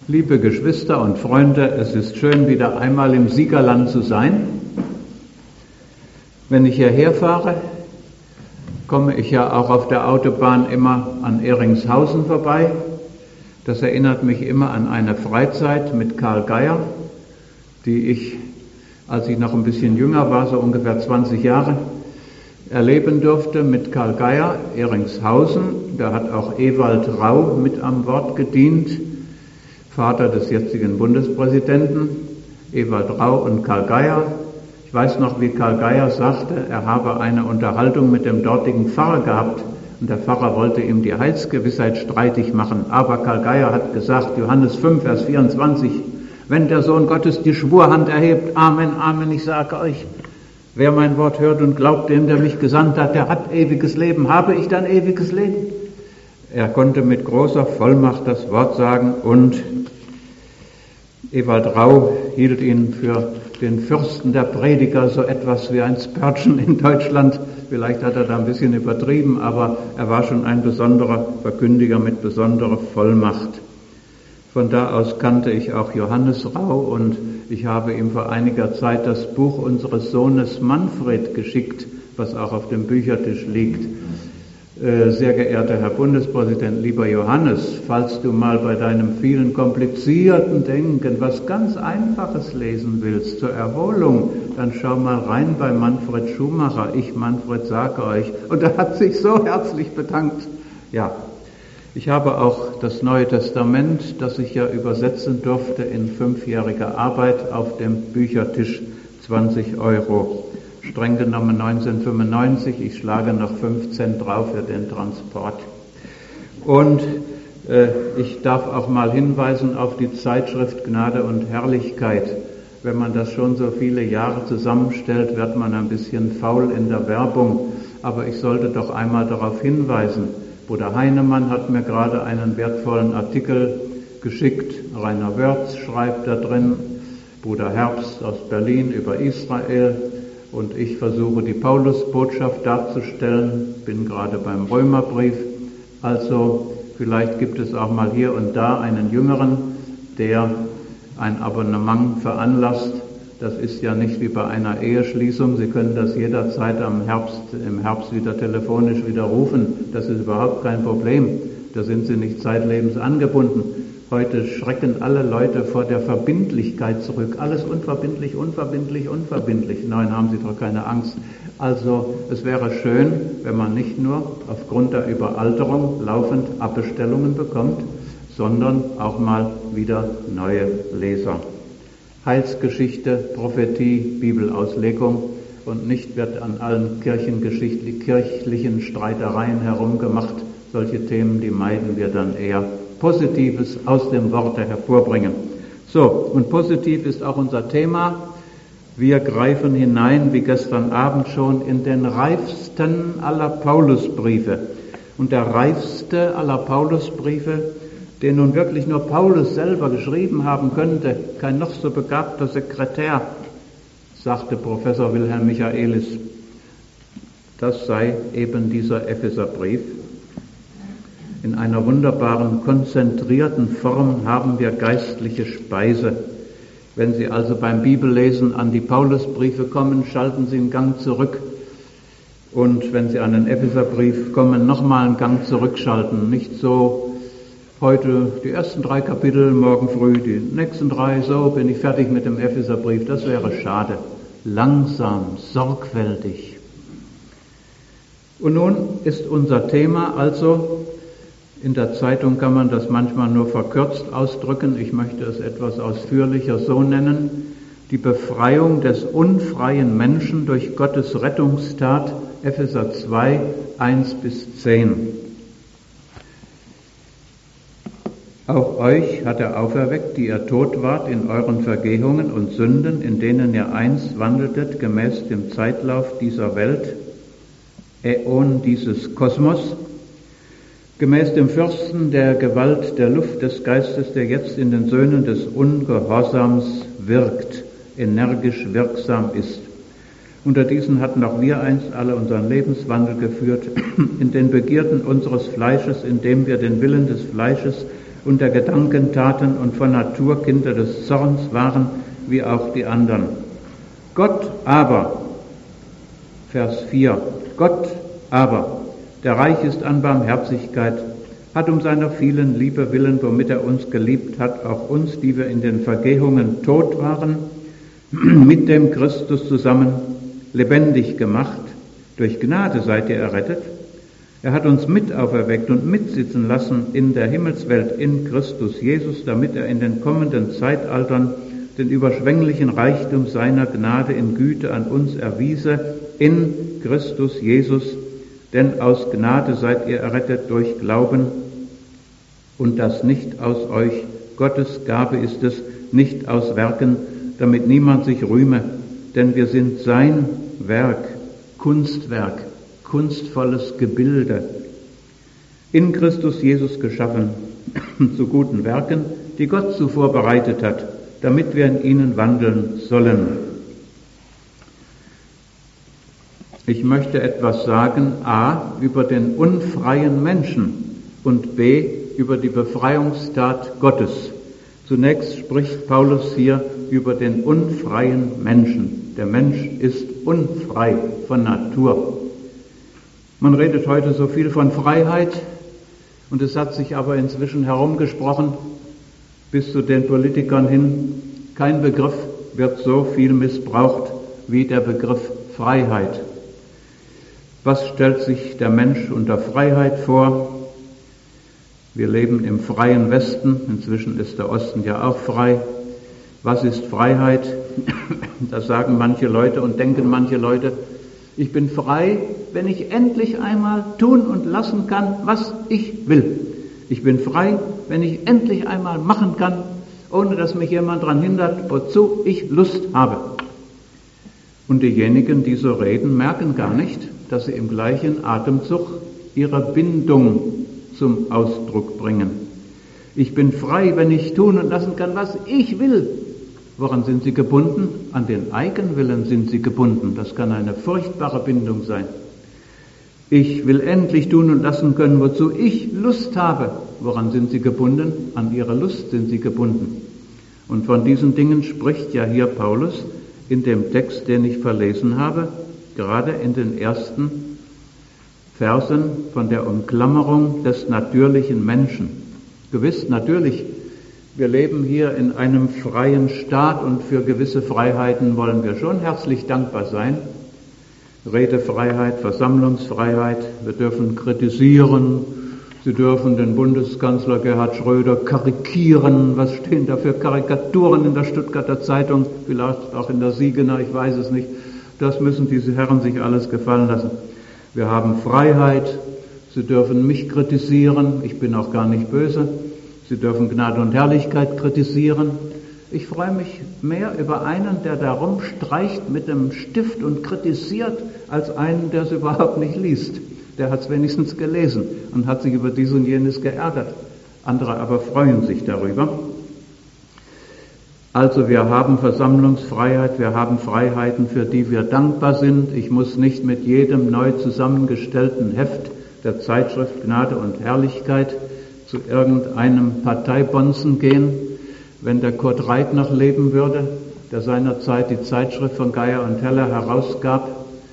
Liebe Geschwister und Freunde, es ist schön, wieder einmal im Siegerland zu sein. Wenn ich hierher fahre, komme ich ja auch auf der Autobahn immer an Ehringshausen vorbei. Das erinnert mich immer an eine Freizeit mit Karl Geier, die ich, als ich noch ein bisschen jünger war, so ungefähr 20 Jahre, erleben durfte mit Karl Geier, Ehringshausen. Da hat auch Ewald Rau mit am Wort gedient, Vater des jetzigen Bundespräsidenten, Ewald Rau und Karl Geier. Ich weiß noch, wie Karl Geier sagte, er habe eine Unterhaltung mit dem dortigen Pfarrer gehabt und der Pfarrer wollte ihm die Heilsgewissheit streitig machen. Aber Karl Geier hat gesagt, Johannes 5, Vers 24, wenn der Sohn Gottes die Schwurhand erhebt, Amen, Amen, ich sage euch, wer mein Wort hört und glaubt dem, der mich gesandt hat, der hat ewiges Leben. Habe ich dann ewiges Leben? Er konnte mit großer Vollmacht das Wort sagen und Ewald Rau hielt ihn für den Fürsten der Prediger, so etwas wie ein Spurgeon in Deutschland. Vielleicht hat er da ein bisschen übertrieben, aber er war schon ein besonderer Verkündiger mit besonderer Vollmacht. Von da aus kannte ich auch Johannes Rau und ich habe ihm vor einiger Zeit das Buch unseres Sohnes Manfred geschickt, was auch auf dem Büchertisch liegt. Sehr geehrter Herr Bundespräsident, lieber Johannes, falls du mal bei deinem vielen komplizierten Denken was ganz Einfaches lesen willst zur Erholung, dann schau mal rein bei Manfred Schumacher. Ich, Manfred, sage euch. Und er hat sich so herzlich bedankt. Ja, ich habe auch das Neue Testament, das ich ja übersetzen durfte in 5-jähriger Arbeit, auf dem Büchertisch, 20 €. Streng genommen 1995, ich schlage noch 5 Cent drauf für den Transport. Und ich darf auch mal hinweisen auf die Zeitschrift Gnade und Herrlichkeit. Wenn man das schon so viele Jahre zusammenstellt, wird man ein bisschen faul in der Werbung. Aber ich sollte doch einmal darauf hinweisen. Bruder Heinemann hat mir gerade einen wertvollen Artikel geschickt. Rainer Wörz schreibt da drin, Bruder Herbst aus Berlin über Israel. Und ich versuche die Paulusbotschaft darzustellen, bin gerade beim Römerbrief. Also vielleicht gibt es auch mal hier und da einen Jüngeren, der ein Abonnement veranlasst. Das ist ja nicht wie bei einer Eheschließung. Sie können das jederzeit im Herbst wieder telefonisch widerrufen. Das ist überhaupt kein Problem. Da sind Sie nicht zeitlebens angebunden. Heute schrecken alle Leute vor der Verbindlichkeit zurück. Alles unverbindlich, unverbindlich, unverbindlich. Nein, haben Sie doch keine Angst. Also es wäre schön, wenn man nicht nur aufgrund der Überalterung laufend Abbestellungen bekommt, sondern auch mal wieder neue Leser. Heilsgeschichte, Prophetie, Bibelauslegung und nicht wird an allen kirchlichen Streitereien herumgemacht. Solche Themen, die meiden wir dann eher. Positives aus dem Worte hervorbringen. So, und positiv ist auch unser Thema. Wir greifen hinein, wie gestern Abend schon, in den reifsten aller Paulusbriefe. Und der reifste aller Paulusbriefe, den nun wirklich nur Paulus selber geschrieben haben könnte, kein noch so begabter Sekretär, sagte Professor Wilhelm Michaelis, das sei eben dieser Epheserbrief. In einer wunderbaren, konzentrierten Form haben wir geistliche Speise. Wenn Sie also beim Bibellesen an die Paulusbriefe kommen, schalten Sie einen Gang zurück. Und wenn Sie an den Epheserbrief kommen, nochmal einen Gang zurückschalten. Nicht so, heute die ersten 3 Kapitel, morgen früh die nächsten 3, so bin ich fertig mit dem Epheserbrief. Das wäre schade. Langsam, sorgfältig. Und nun ist unser Thema also, in der Zeitung kann man das manchmal nur verkürzt ausdrücken, ich möchte es etwas ausführlicher so nennen, die Befreiung des unfreien Menschen durch Gottes Rettungstat, Epheser 2, 1-10. Auch euch hat er auferweckt, die ihr tot wart in euren Vergehungen und Sünden, in denen ihr einst wandeltet, gemäß dem Zeitlauf dieser Welt, Äon dieses Kosmos, gemäß dem Fürsten der Gewalt der Luft des Geistes, der jetzt in den Söhnen des Ungehorsams wirkt, energisch wirksam ist. Unter diesen hatten auch wir einst alle unseren Lebenswandel geführt, in den Begierden unseres Fleisches, indem wir den Willen des Fleisches und der Gedanken, Taten und von Natur Kinder des Zorns waren, wie auch die anderen. Gott aber, Vers 4, Gott aber, der reich ist an Barmherzigkeit, hat um seiner vielen Liebe willen, womit er uns geliebt hat, auch uns, die wir in den Vergehungen tot waren, mit dem Christus zusammen lebendig gemacht. Durch Gnade seid ihr errettet. Er hat uns mit auferweckt und mitsitzen lassen in der Himmelswelt in Christus Jesus, damit er in den kommenden Zeitaltern den überschwänglichen Reichtum seiner Gnade in Güte an uns erwiese, in Christus Jesus. Denn aus Gnade seid ihr errettet durch Glauben, und das nicht aus euch. Gottes Gabe ist es, nicht aus Werken, damit niemand sich rühme. Denn wir sind sein Werk, Kunstwerk, kunstvolles Gebilde, in Christus Jesus geschaffen, zu guten Werken, die Gott zuvor bereitet hat, damit wir in ihnen wandeln sollen. Ich möchte etwas sagen, a, über den unfreien Menschen und b, über die Befreiungstat Gottes. Zunächst spricht Paulus hier über den unfreien Menschen. Der Mensch ist unfrei von Natur. Man redet heute so viel von Freiheit und es hat sich aber inzwischen herumgesprochen, bis zu den Politikern hin, kein Begriff wird so viel missbraucht wie der Begriff Freiheit. Was stellt sich der Mensch unter Freiheit vor? Wir leben im freien Westen, inzwischen ist der Osten ja auch frei. Was ist Freiheit? Das sagen manche Leute und denken manche Leute, ich bin frei, wenn ich endlich einmal tun und lassen kann, was ich will. Ich bin frei, wenn ich endlich einmal machen kann, ohne dass mich jemand daran hindert, wozu ich Lust habe. Und diejenigen, die so reden, merken gar nicht, dass sie im gleichen Atemzug ihre Bindung zum Ausdruck bringen. Ich bin frei, wenn ich tun und lassen kann, was ich will. Woran sind sie gebunden? An den Eigenwillen sind sie gebunden. Das kann eine furchtbare Bindung sein. Ich will endlich tun und lassen können, wozu ich Lust habe. Woran sind sie gebunden? An ihre Lust sind sie gebunden. Und von diesen Dingen spricht ja hier Paulus in dem Text, den ich verlesen habe, gerade in den ersten Versen von der Umklammerung des natürlichen Menschen. Gewiss, natürlich, wir leben hier in einem freien Staat und für gewisse Freiheiten wollen wir schon herzlich dankbar sein. Redefreiheit, Versammlungsfreiheit, wir dürfen kritisieren, Sie dürfen den Bundeskanzler Gerhard Schröder karikieren. Was stehen da für Karikaturen in der Stuttgarter Zeitung, vielleicht auch in der Siegener, ich weiß es nicht. Das müssen diese Herren sich alles gefallen lassen. Wir haben Freiheit, Sie dürfen mich kritisieren, ich bin auch gar nicht böse. Sie dürfen Gnade und Herrlichkeit kritisieren. Ich freue mich mehr über einen, der da rumstreicht mit dem Stift und kritisiert, als einen, der es überhaupt nicht liest. Der hat es wenigstens gelesen und hat sich über dies und jenes geärgert. Andere aber freuen sich darüber. Also wir haben Versammlungsfreiheit, wir haben Freiheiten, für die wir dankbar sind. Ich muss nicht mit jedem neu zusammengestellten Heft der Zeitschrift Gnade und Herrlichkeit zu irgendeinem Parteibonzen gehen. Wenn der Kurt Reit noch leben würde, der seinerzeit die Zeitschrift von Geier und Heller herausgab,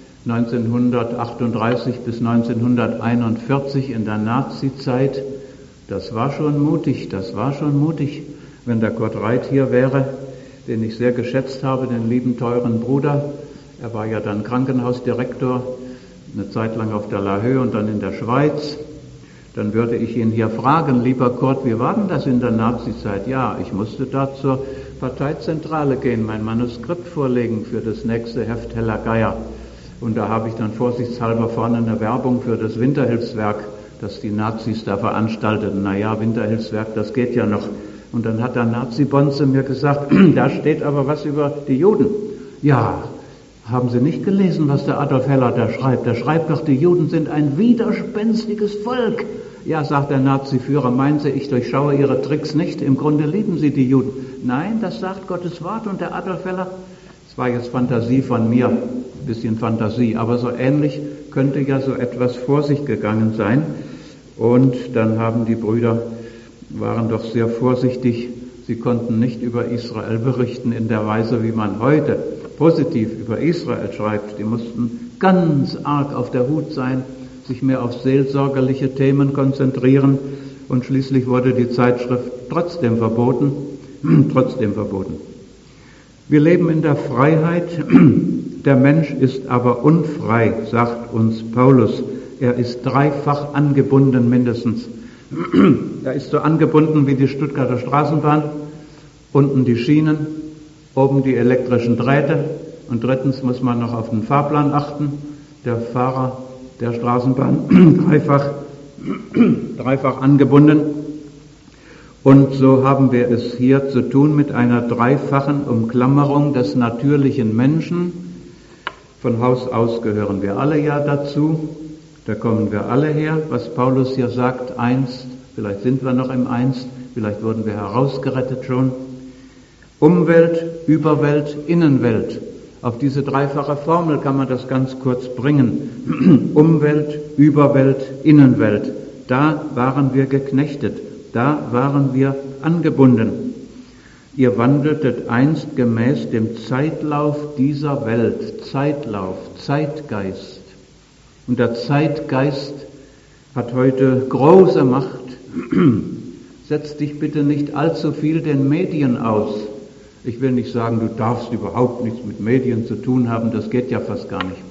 1938 bis 1941 in der Nazizeit, das war schon mutig. Wenn der Kurt Reit hier wäre, den ich sehr geschätzt habe, den lieben teuren Bruder, er war ja dann Krankenhausdirektor, eine Zeit lang auf der La Höhe und dann in der Schweiz, dann würde ich ihn hier fragen, lieber Kurt, wie war denn das in der Nazizeit? Ja, ich musste da zur Parteizentrale gehen, mein Manuskript vorlegen für das nächste Heft Heller Geier. Und da habe ich dann vorsichtshalber vorne eine Werbung für das Winterhilfswerk, das die Nazis da veranstalteten. Naja, Winterhilfswerk, das geht ja noch. Und dann hat der Nazi-Bonze mir gesagt, da steht aber was über die Juden. Ja, haben Sie nicht gelesen, was der Adolf Heller da schreibt? Der schreibt doch, die Juden sind ein widerspenstiges Volk. Ja, sagt der Nazi-Führer, meinen Sie, ich durchschaue Ihre Tricks nicht? Im Grunde lieben Sie die Juden. Nein, das sagt Gottes Wort. Und der Adolf Heller, das war jetzt Fantasie von mir, ein bisschen Fantasie, aber so ähnlich könnte ja so etwas vor sich gegangen sein. Und dann haben die Brüder waren doch sehr vorsichtig. Sie konnten nicht über Israel berichten in der Weise, wie man heute positiv über Israel schreibt. Die mussten ganz arg auf der Hut sein, sich mehr auf seelsorgerliche Themen konzentrieren und schließlich wurde die Zeitschrift trotzdem verboten. Wir leben in der Freiheit, der Mensch ist aber unfrei, sagt uns Paulus. Er ist dreifach angebunden mindestens. Er ist so angebunden wie die Stuttgarter Straßenbahn, unten die Schienen, oben die elektrischen Drähte und drittens muss man noch auf den Fahrplan achten. Der Fahrer der Straßenbahn dreifach angebunden. Und so haben wir es hier zu tun mit einer dreifachen Umklammerung des natürlichen Menschen. Von Haus aus gehören wir alle ja dazu. Da kommen wir alle her, was Paulus hier sagt, einst, vielleicht sind wir noch im Einst, vielleicht wurden wir herausgerettet schon. Umwelt, Überwelt, Innenwelt. Auf diese dreifache Formel kann man das ganz kurz bringen. Umwelt, Überwelt, Innenwelt. Da waren wir geknechtet, da waren wir angebunden. Ihr wandeltet einst gemäß dem Zeitlauf dieser Welt. Zeitlauf, Zeitgeist. Und der Zeitgeist hat heute große Macht. Setz dich bitte nicht allzu viel den Medien aus. Ich will nicht sagen, du darfst überhaupt nichts mit Medien zu tun haben, das geht ja fast gar nicht.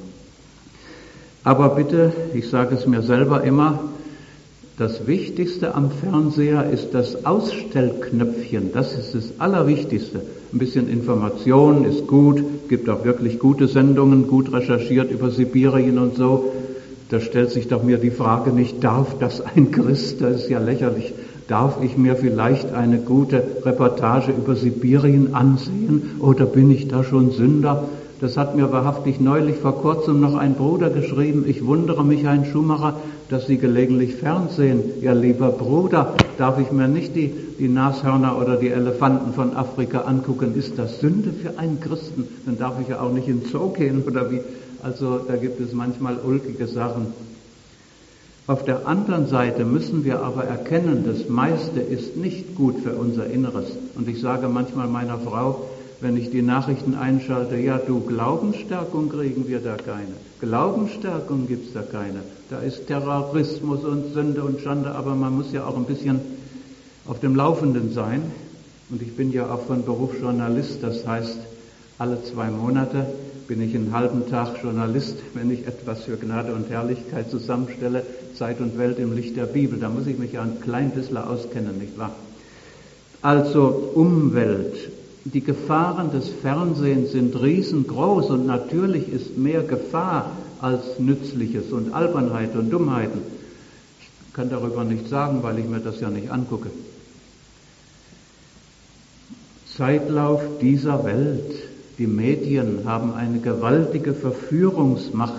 Aber bitte, ich sage es mir selber immer, das Wichtigste am Fernseher ist das Ausstellknöpfchen, das ist das Allerwichtigste. Ein bisschen Information ist gut, gibt auch wirklich gute Sendungen, gut recherchiert über Sibirien und so. Da stellt sich doch mir die Frage nicht, darf das ein Christ, das ist ja lächerlich, darf ich mir vielleicht eine gute Reportage über Sibirien ansehen oder bin ich da schon Sünder? Das hat mir wahrhaftig neulich vor kurzem noch ein Bruder geschrieben. Ich wundere mich, Herr Schumacher, dass Sie gelegentlich Fernsehen. Ja, lieber Bruder, darf ich mir nicht die Nashörner oder die Elefanten von Afrika angucken? Ist das Sünde für einen Christen? Dann darf ich ja auch nicht in den Zoo gehen oder wie? Also da gibt es manchmal ulkige Sachen. Auf der anderen Seite müssen wir aber erkennen, das meiste ist nicht gut für unser Inneres. Und ich sage manchmal meiner Frau, wenn ich die Nachrichten einschalte, ja du, Glaubensstärkung kriegen wir da keine. Glaubensstärkung gibt's da keine. Da ist Terrorismus und Sünde und Schande, aber man muss ja auch ein bisschen auf dem Laufenden sein. Und ich bin ja auch von Beruf Journalist, das heißt, alle 2 Monate bin ich einen halben Tag Journalist, wenn ich etwas für Gnade und Herrlichkeit zusammenstelle, Zeit und Welt im Licht der Bibel. Da muss ich mich ja ein klein bisschen auskennen, nicht wahr? Also Umwelt. Die Gefahren des Fernsehens sind riesengroß und natürlich ist mehr Gefahr als Nützliches und Albernheit und Dummheiten. Ich kann darüber nichts sagen, weil ich mir das ja nicht angucke. Zeitlauf dieser Welt. Die Medien haben eine gewaltige Verführungsmacht.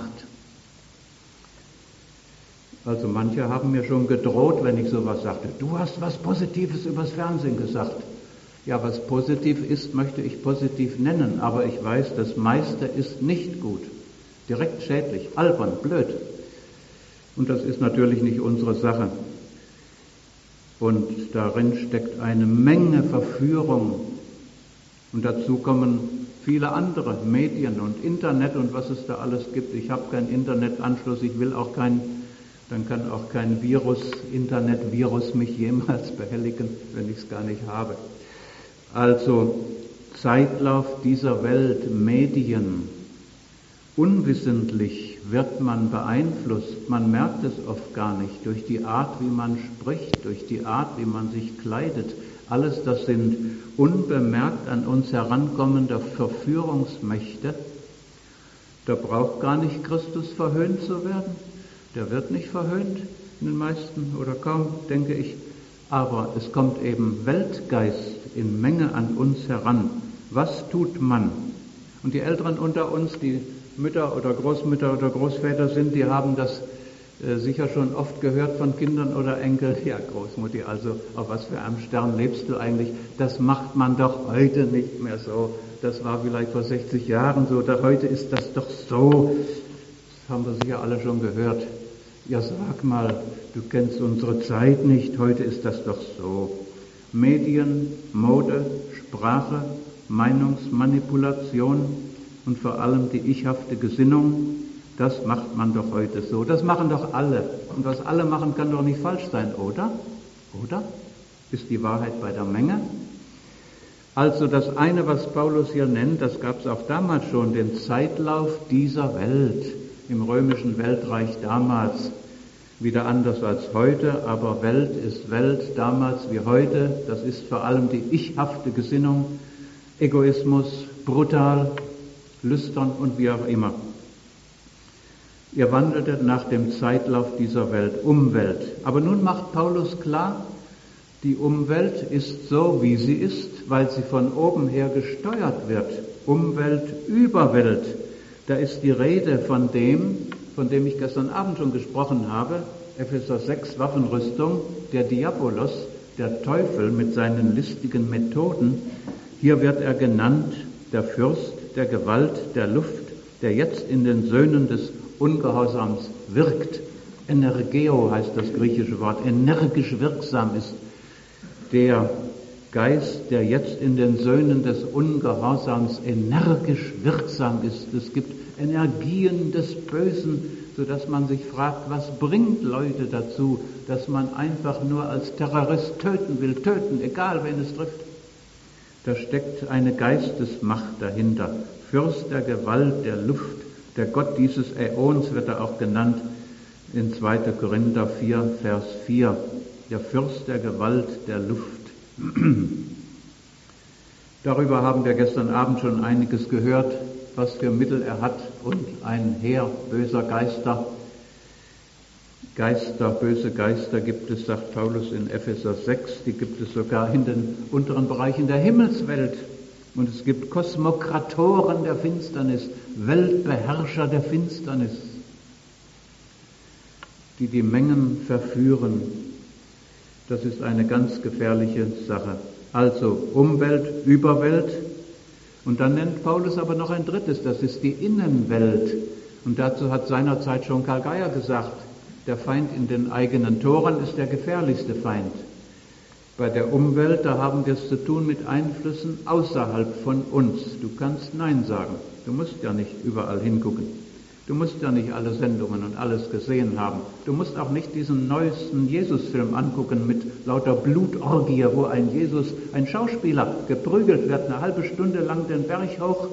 Also manche haben mir schon gedroht, wenn ich sowas sagte. Du hast was Positives übers Fernsehen gesagt. Ja, was positiv ist, möchte ich positiv nennen, aber ich weiß, das meiste ist nicht gut. Direkt schädlich, albern, blöd. Und das ist natürlich nicht unsere Sache. Und darin steckt eine Menge Verführung. Und dazu kommen viele andere Medien und Internet und was es da alles gibt. Ich habe keinen Internetanschluss, ich will auch keinen, dann kann auch kein Internet-Virus mich jemals behelligen, wenn ich es gar nicht habe. Also Zeitlauf dieser Welt, Medien. Unwissentlich wird man beeinflusst, man merkt es oft gar nicht, durch die Art, wie man spricht, durch die Art, wie man sich kleidet. Alles das sind unbemerkt an uns herankommende Verführungsmächte. Da braucht gar nicht Christus verhöhnt zu werden. Der wird nicht verhöhnt, in den meisten oder kaum, denke ich. Aber es kommt eben Weltgeist in Menge an uns heran. Was tut man? Und die Älteren unter uns, die Mütter oder Großmütter oder Großväter sind, die haben das sicher schon oft gehört von Kindern oder Enkeln. Ja, Großmutti, also auf was für einem Stern lebst du eigentlich? Das macht man doch heute nicht mehr so. Das war vielleicht vor 60 Jahren so. Heute ist das doch so. Das haben wir sicher alle schon gehört. Ja, sag mal, du kennst unsere Zeit nicht, heute ist das doch so. Medien, Mode, Sprache, Meinungsmanipulation und vor allem die ichhafte Gesinnung, das macht man doch heute so. Das machen doch alle. Und was alle machen, kann doch nicht falsch sein, oder? Oder? Ist die Wahrheit bei der Menge? Also das eine, was Paulus hier nennt, das gab es auch damals schon, den Zeitlauf dieser Welt im römischen Weltreich damals. Wieder anders als heute, aber Welt ist Welt, damals wie heute. Das ist vor allem die ichhafte Gesinnung, Egoismus, brutal, lüstern und wie auch immer. Ihr wandeltet nach dem Zeitlauf dieser Welt, Umwelt. Aber nun macht Paulus klar, die Umwelt ist so, wie sie ist, weil sie von oben her gesteuert wird. Umwelt, Überwelt. Da ist die Rede von dem ich gestern Abend schon gesprochen habe, Epheser 6 Waffenrüstung, der Diabolos, der Teufel mit seinen listigen Methoden. Hier wird er genannt, der Fürst der Gewalt, der Luft, der jetzt in den Söhnen des Ungehorsams wirkt. Energeo heißt das griechische Wort, energisch wirksam ist. Der Geist, der jetzt in den Söhnen des Ungehorsams energisch wirksam ist. Es gibt Energien des Bösen, sodass man sich fragt, was bringt Leute dazu, dass man einfach nur als Terrorist töten will, egal wen es trifft. Da steckt eine Geistesmacht dahinter. Fürst der Gewalt, der Luft, der Gott dieses Äons wird er auch genannt in 2. Korinther 4, Vers 4. Der Fürst der Gewalt, der Luft. Darüber haben wir gestern Abend schon einiges gehört, was für Mittel er hat und ein Heer böser Geister. Böse Geister gibt es, sagt Paulus in Epheser 6, die gibt es sogar in den unteren Bereichen der Himmelswelt. Und es gibt Kosmokratoren der Finsternis, Weltbeherrscher der Finsternis, die Mengen verführen. Das ist eine ganz gefährliche Sache. Also Umwelt, Überwelt. Und dann nennt Paulus aber noch ein drittes, das ist die Innenwelt. Und dazu hat seinerzeit schon Karl Geier gesagt, der Feind in den eigenen Toren ist der gefährlichste Feind. Bei der Umwelt, da haben wir es zu tun mit Einflüssen außerhalb von uns. Du kannst Nein sagen. Du musst ja nicht überall hingucken. Du musst ja nicht alle Sendungen und alles gesehen haben. Du musst auch nicht diesen neuesten Jesus-Film angucken mit lauter Blutorgie, wo ein Schauspieler geprügelt wird, eine halbe Stunde lang den Berg hoch,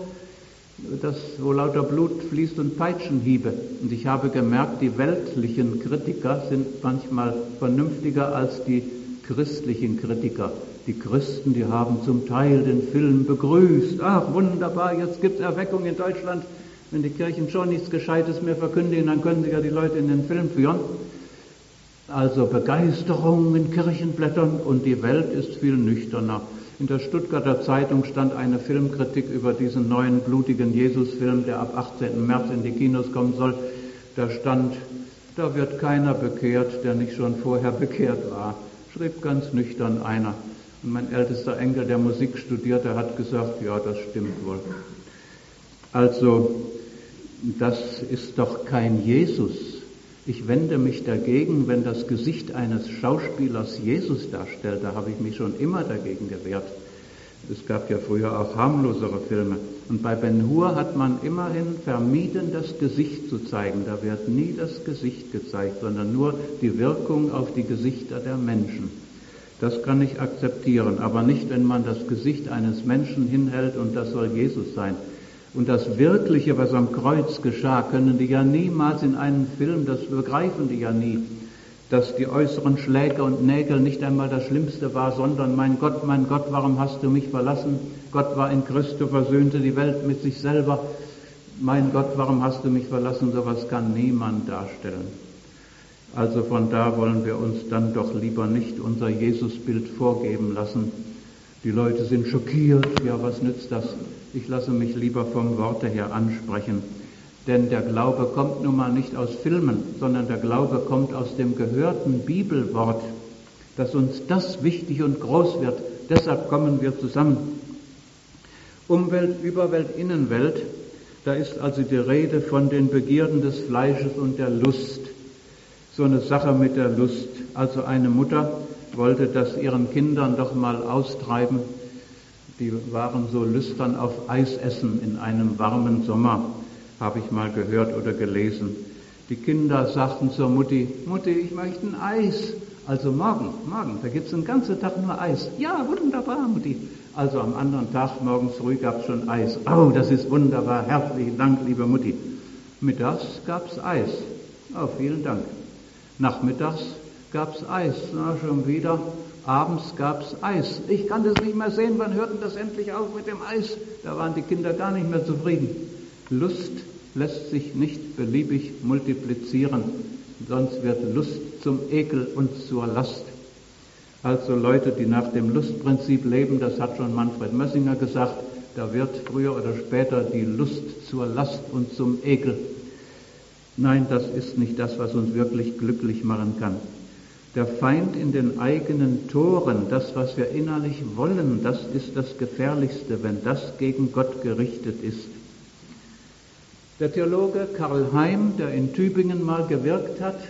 wo lauter Blut fließt und Peitschenhiebe. Und ich habe gemerkt, die weltlichen Kritiker sind manchmal vernünftiger als die christlichen Kritiker. Die Christen, die haben zum Teil den Film begrüßt. Ach, wunderbar, jetzt gibt's Erweckung in Deutschland. Wenn die Kirchen schon nichts Gescheites mehr verkündigen, dann können sie ja die Leute in den Film führen. Also Begeisterung in Kirchenblättern und die Welt ist viel nüchterner. In der Stuttgarter Zeitung stand eine Filmkritik über diesen neuen blutigen Jesus-Film, der ab 18. März in die Kinos kommen soll. Da stand, da wird keiner bekehrt, der nicht schon vorher bekehrt war. Schrieb ganz nüchtern einer. Und mein ältester Enkel, der Musik studierte, hat gesagt, ja, das stimmt wohl. Also, das ist doch kein Jesus. Ich wende mich dagegen, wenn das Gesicht eines Schauspielers Jesus darstellt. Da habe ich mich schon immer dagegen gewehrt. Es gab ja früher auch harmlosere Filme. Und bei Ben-Hur hat man immerhin vermieden, das Gesicht zu zeigen. Da wird nie das Gesicht gezeigt, sondern nur die Wirkung auf die Gesichter der Menschen. Das kann ich akzeptieren, aber nicht, wenn man das Gesicht eines Menschen hinhält und das soll Jesus sein. Und das Wirkliche, was am Kreuz geschah, können die ja niemals in einem Film, das begreifen die ja nie, dass die äußeren Schläge und Nägel nicht einmal das Schlimmste war, sondern mein Gott, warum hast du mich verlassen? Gott war in Christo, versöhnte die Welt mit sich selber. Mein Gott, warum hast du mich verlassen? Sowas kann niemand darstellen. Also von da wollen wir uns dann doch lieber nicht unser Jesusbild vorgeben lassen. Die Leute sind schockiert, ja, was nützt das? Ich lasse mich lieber vom Worte her ansprechen. Denn der Glaube kommt nun mal nicht aus Filmen, sondern der Glaube kommt aus dem gehörten Bibelwort, dass uns das wichtig und groß wird. Deshalb kommen wir zusammen. Umwelt, Überwelt, Innenwelt, da ist also die Rede von den Begierden des Fleisches und der Lust. so eine Sache mit der Lust. Also eine Mutter wollte das ihren Kindern doch mal austreiben. Die waren so lüstern auf Eisessen in einem warmen Sommer, habe ich mal gehört oder gelesen. Die Kinder sagten zur Mutti, Mutti, ich möchte ein Eis. Also morgen, da gibt's den ganzen Tag nur Eis. Ja, wunderbar, Mutti. Also am anderen Tag, morgens früh, gab's schon Eis. Oh, das ist wunderbar, herzlichen Dank, liebe Mutti. Mittags gab's Eis. Oh, vielen Dank. Nachmittags gab's Eis. Na, schon wieder. Abends gab's Eis. Ich kann das nicht mehr sehen, wann hört denn das endlich auf mit dem Eis? Da waren die Kinder gar nicht mehr zufrieden. Lust lässt sich nicht beliebig multiplizieren, sonst wird Lust zum Ekel und zur Last. Also Leute, die nach dem Lustprinzip leben, das hat schon Manfred Mössinger gesagt, da wird früher oder später die Lust zur Last und zum Ekel. Nein, das ist nicht das, was uns wirklich glücklich machen kann. Der Feind in den eigenen Toren, das, was wir innerlich wollen, das ist das Gefährlichste, wenn das gegen Gott gerichtet ist. Der Theologe Karl Heim, der in Tübingen mal gewirkt hat,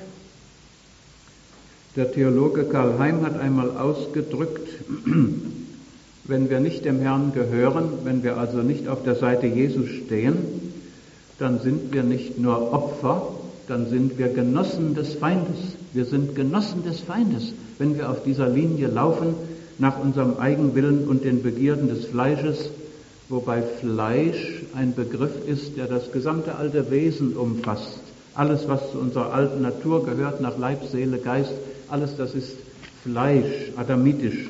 der Theologe Karl Heim hat einmal ausgedrückt, wenn wir nicht dem Herrn gehören, wenn wir also nicht auf der Seite Jesus stehen, dann sind wir nicht nur Opfer, dann sind wir Genossen des Feindes. Wir sind Genossen des Feindes, wenn wir auf dieser Linie laufen, nach unserem Eigenwillen und den Begierden des Fleisches, wobei Fleisch ein Begriff ist, der das gesamte alte Wesen umfasst. Alles, was zu unserer alten Natur gehört, nach Leib, Seele, Geist, alles das ist Fleisch, adamitisch.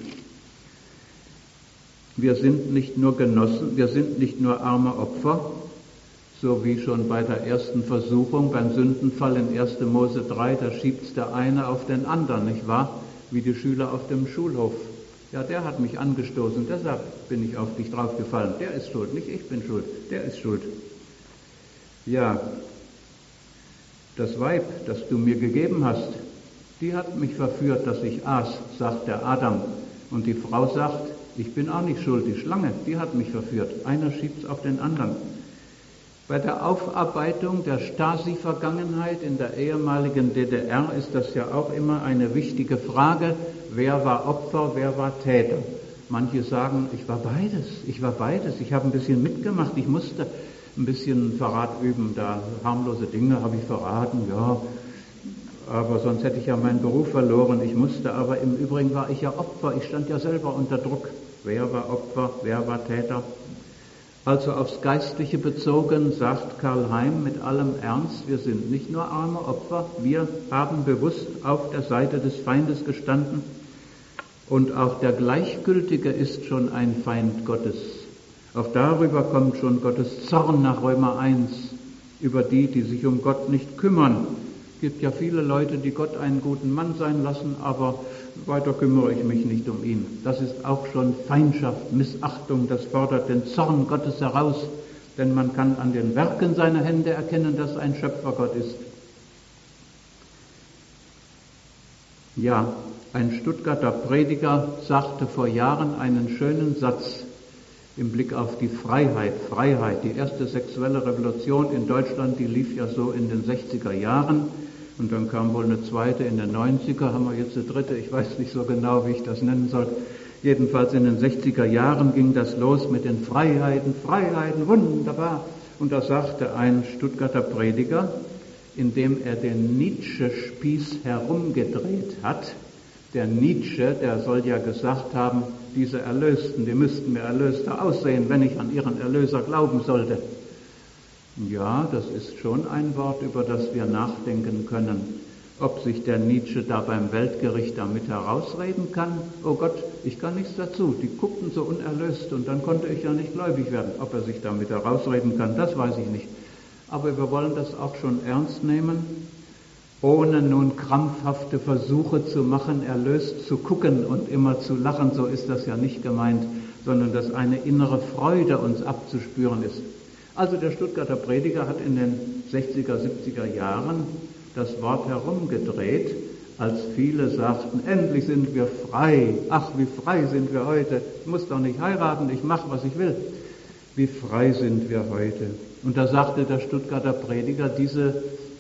Wir sind nicht nur Genossen, wir sind nicht nur arme Opfer, so wie schon bei der ersten Versuchung, beim Sündenfall in 1. Mose 3, da schiebt's der eine auf den anderen, nicht wahr? Wie die Schüler auf dem Schulhof. Ja, der hat mich angestoßen, deshalb bin ich auf dich draufgefallen. Der ist schuld, nicht ich bin schuld, der ist schuld. Ja, das Weib, das du mir gegeben hast, die hat mich verführt, dass ich aß, sagt der Adam. Und die Frau sagt, ich bin auch nicht schuld, die Schlange, die hat mich verführt. Einer schiebt's auf den anderen. Bei der Aufarbeitung der Stasi-Vergangenheit in der ehemaligen DDR ist das ja auch immer eine wichtige Frage, wer war Opfer, wer war Täter. Manche sagen, ich war beides, ich habe ein bisschen mitgemacht, ich musste ein bisschen Verrat üben, da harmlose Dinge habe ich verraten, ja, aber sonst hätte ich ja meinen Beruf verloren, ich musste, aber im Übrigen war ich ja Opfer, ich stand ja selber unter Druck. Wer war Opfer, wer war Täter? Also aufs Geistliche bezogen, sagt Karl Heim mit allem Ernst, wir sind nicht nur arme Opfer, wir haben bewusst auf der Seite des Feindes gestanden und auch der Gleichgültige ist schon ein Feind Gottes. Auch darüber kommt schon Gottes Zorn nach Römer 1, über die sich um Gott nicht kümmern. Es gibt ja viele Leute, die Gott einen guten Mann sein lassen, aber weiter kümmere ich mich nicht um ihn. Das ist auch schon Feindschaft, Missachtung, das fordert den Zorn Gottes heraus, denn man kann an den Werken seiner Hände erkennen, dass ein Schöpfergott ist. Ja, ein Stuttgarter Prediger sagte vor Jahren einen schönen Satz im Blick auf die Freiheit. Die erste sexuelle Revolution in Deutschland, die lief ja so in den 60er Jahren. Und dann kam wohl eine zweite in den 90er, haben wir jetzt eine dritte, ich weiß nicht so genau, wie ich das nennen soll. Jedenfalls in den 60er Jahren ging das los mit den Freiheiten, wunderbar. Und da sagte ein Stuttgarter Prediger, indem er den Nietzsche-Spieß herumgedreht hat, der Nietzsche, der soll ja gesagt haben, diese Erlösten, die müssten mir erlöster aussehen, wenn ich an ihren Erlöser glauben sollte. Ja, das ist schon ein Wort, über das wir nachdenken können. Ob sich der Nietzsche da beim Weltgericht damit herausreden kann? Oh Gott, ich kann nichts dazu. Die guckten so unerlöst und dann konnte ich ja nicht gläubig werden. Ob er sich damit herausreden kann, das weiß ich nicht. Aber wir wollen das auch schon ernst nehmen, ohne nun krampfhafte Versuche zu machen, erlöst zu gucken und immer zu lachen. So ist das ja nicht gemeint, sondern dass eine innere Freude uns abzuspüren ist. Also der Stuttgarter Prediger hat in den 60er, 70er Jahren das Wort herumgedreht, als viele sagten, endlich sind wir frei. Ach, wie frei sind wir heute. Ich muss doch nicht heiraten, ich mache, was ich will. Wie frei sind wir heute. Und da sagte der Stuttgarter Prediger, diese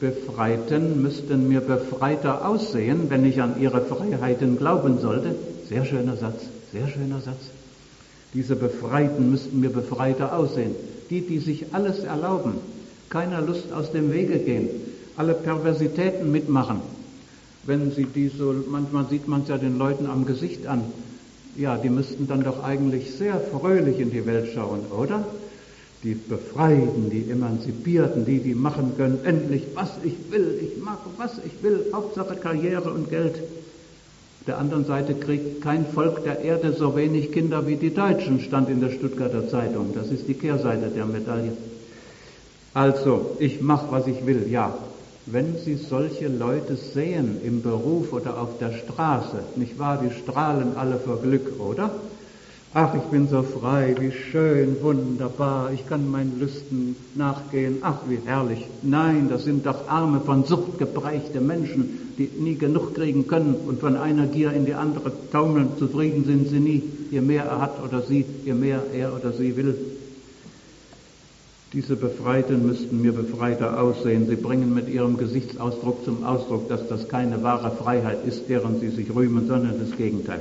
Befreiten müssten mir befreiter aussehen, wenn ich an ihre Freiheiten glauben sollte. Sehr schöner Satz, sehr schöner Satz. Diese Befreiten müssten mir befreiter aussehen. Die sich alles erlauben, keiner Lust aus dem Wege gehen, alle Perversitäten mitmachen. Wenn sie die so, manchmal sieht man es ja den Leuten am Gesicht an, ja, die müssten dann doch eigentlich sehr fröhlich in die Welt schauen, oder? Die Befreiten, die Emanzipierten, die machen können, endlich was ich will, ich mag was ich will, Hauptsache Karriere und Geld. Auf der anderen Seite kriegt kein Volk der Erde so wenig Kinder wie die Deutschen, stand in der Stuttgarter Zeitung. Das ist die Kehrseite der Medaille. Also, ich mache, was ich will, ja. Wenn Sie solche Leute sehen im Beruf oder auf der Straße, nicht wahr, die strahlen alle vor Glück, oder? Ach, ich bin so frei, wie schön, wunderbar, ich kann meinen Lüsten nachgehen, ach, wie herrlich. Nein, das sind doch arme, von Sucht geprägte Menschen, die nie genug kriegen können und von einer Gier in die andere taumeln, zufrieden sind sie nie, je mehr er hat oder sie, je mehr er oder sie will. Diese Befreiten müssten mir befreiter aussehen. Sie bringen mit ihrem Gesichtsausdruck zum Ausdruck, dass das keine wahre Freiheit ist, deren sie sich rühmen, sondern das Gegenteil.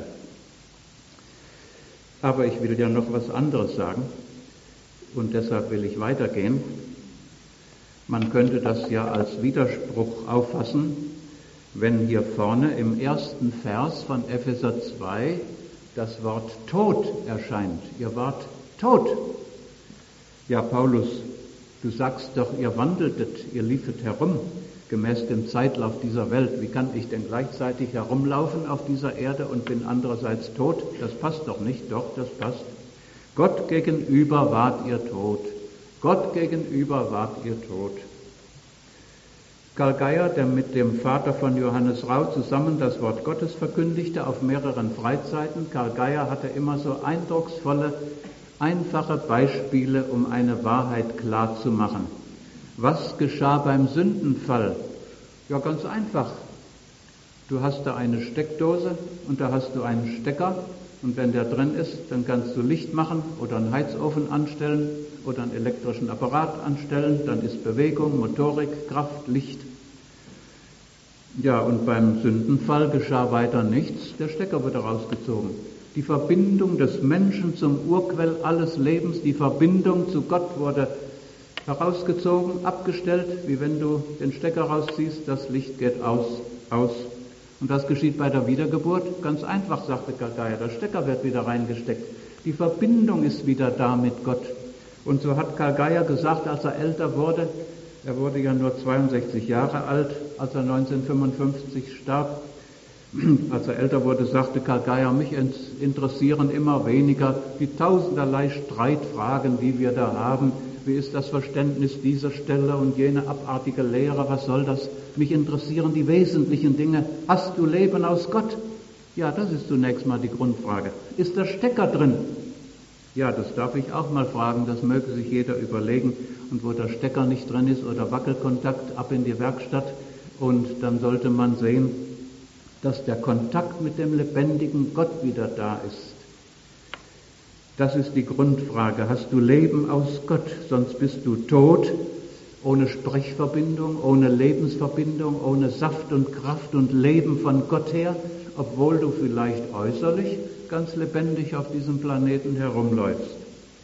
Aber ich will ja noch was anderes sagen und deshalb will ich weitergehen. Man könnte das ja als Widerspruch auffassen, wenn hier vorne im ersten Vers von Epheser 2 das Wort Tod erscheint. Ihr wart tot. Ja, Paulus, du sagst doch, ihr wandeltet, ihr liefet herum, gemäß dem Zeitlauf dieser Welt. Wie kann ich denn gleichzeitig herumlaufen auf dieser Erde und bin andererseits tot? Das passt doch nicht. Doch, das passt. Gott gegenüber wart ihr tot. Gott gegenüber wart ihr tot. Karl Geier, der mit dem Vater von Johannes Rau zusammen das Wort Gottes verkündigte auf mehreren Freizeiten, Karl Geier hatte immer so eindrucksvolle, einfache Beispiele, um eine Wahrheit klar zu machen. Was geschah beim Sündenfall? Ja, ganz einfach. Du hast da eine Steckdose und da hast du einen Stecker und wenn der drin ist, dann kannst du Licht machen oder einen Heizofen anstellen oder einen elektrischen Apparat anstellen, dann ist Bewegung, Motorik, Kraft, Licht. Ja, und beim Sündenfall geschah weiter nichts, der Stecker wurde rausgezogen. Die Verbindung des Menschen zum Urquell alles Lebens, die Verbindung zu Gott wurde herausgezogen, abgestellt, wie wenn du den Stecker rausziehst, das Licht geht aus. Und das geschieht bei der Wiedergeburt? Ganz einfach, sagte Karl Geier, der Stecker wird wieder reingesteckt. Die Verbindung ist wieder da mit Gott. Und so hat Karl Geier gesagt, als er älter wurde, er wurde ja nur 62 Jahre alt, als er 1955 starb. Als er älter wurde, sagte Karl Geier, mich interessieren immer weniger die tausenderlei Streitfragen, die wir da haben. Wie ist das Verständnis dieser Stelle und jene abartige Lehre? Was soll das? Mich interessieren die wesentlichen Dinge. Hast du Leben aus Gott? Ja, das ist zunächst mal die Grundfrage. Ist der Stecker drin? Ja, das darf ich auch mal fragen. Das möge sich jeder überlegen. Und wo der Stecker nicht drin ist oder Wackelkontakt, ab in die Werkstatt. Und dann sollte man sehen, dass der Kontakt mit dem lebendigen Gott wieder da ist. Das ist die Grundfrage. Hast du Leben aus Gott? Sonst bist du tot, ohne Sprechverbindung, ohne Lebensverbindung, ohne Saft und Kraft und Leben von Gott her, obwohl du vielleicht äußerlich ganz lebendig auf diesem Planeten herumläufst.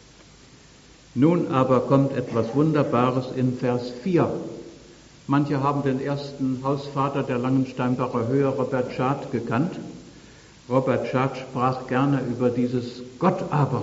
Nun aber kommt etwas Wunderbares in Vers 4. Manche haben den ersten Hausvater der Langensteinbacher Höhe, Robert Schad, gekannt. Robert Schad sprach gerne über dieses Gott aber.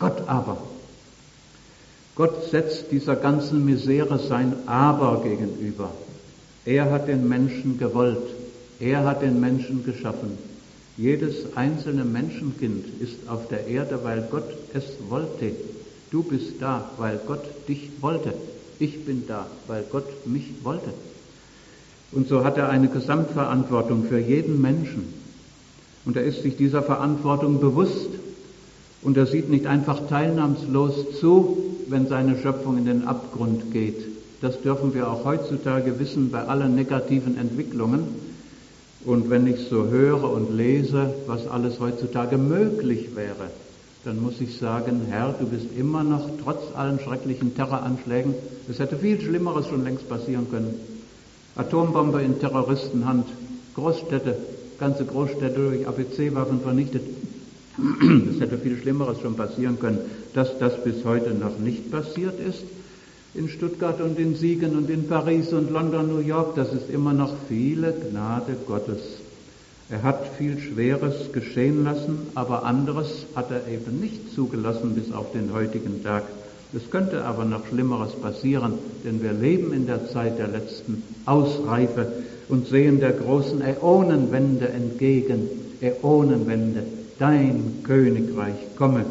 Gott setzt dieser ganzen Misere sein Aber gegenüber. Er hat den Menschen gewollt. Er hat den Menschen geschaffen. Jedes einzelne Menschenkind ist auf der Erde, weil Gott es wollte. Du bist da, weil Gott dich wollte. Ich bin da, weil Gott mich wollte. Und so hat er eine Gesamtverantwortung für jeden Menschen. Und er ist sich dieser Verantwortung bewusst. Und er sieht nicht einfach teilnahmslos zu, wenn seine Schöpfung in den Abgrund geht. Das dürfen wir auch heutzutage wissen bei allen negativen Entwicklungen. Und wenn ich so höre und lese, was alles heutzutage möglich wäre, dann muss ich sagen, Herr, du bist immer noch trotz allen schrecklichen Terroranschlägen, es hätte viel Schlimmeres schon längst passieren können, Atombombe in Terroristenhand, Großstädte, ganze Großstädte durch ABC-Waffen vernichtet. Es hätte viel Schlimmeres schon passieren können. Dass das bis heute noch nicht passiert ist, in Stuttgart und in Siegen und in Paris und London, New York, das ist immer noch viele Gnade Gottes. Er hat viel Schweres geschehen lassen, aber anderes hat er eben nicht zugelassen bis auf den heutigen Tag. Es könnte aber noch Schlimmeres passieren, denn wir leben in der Zeit der letzten Ausreife und sehen der großen Äonenwende entgegen. Äonenwende, dein Königreich komme.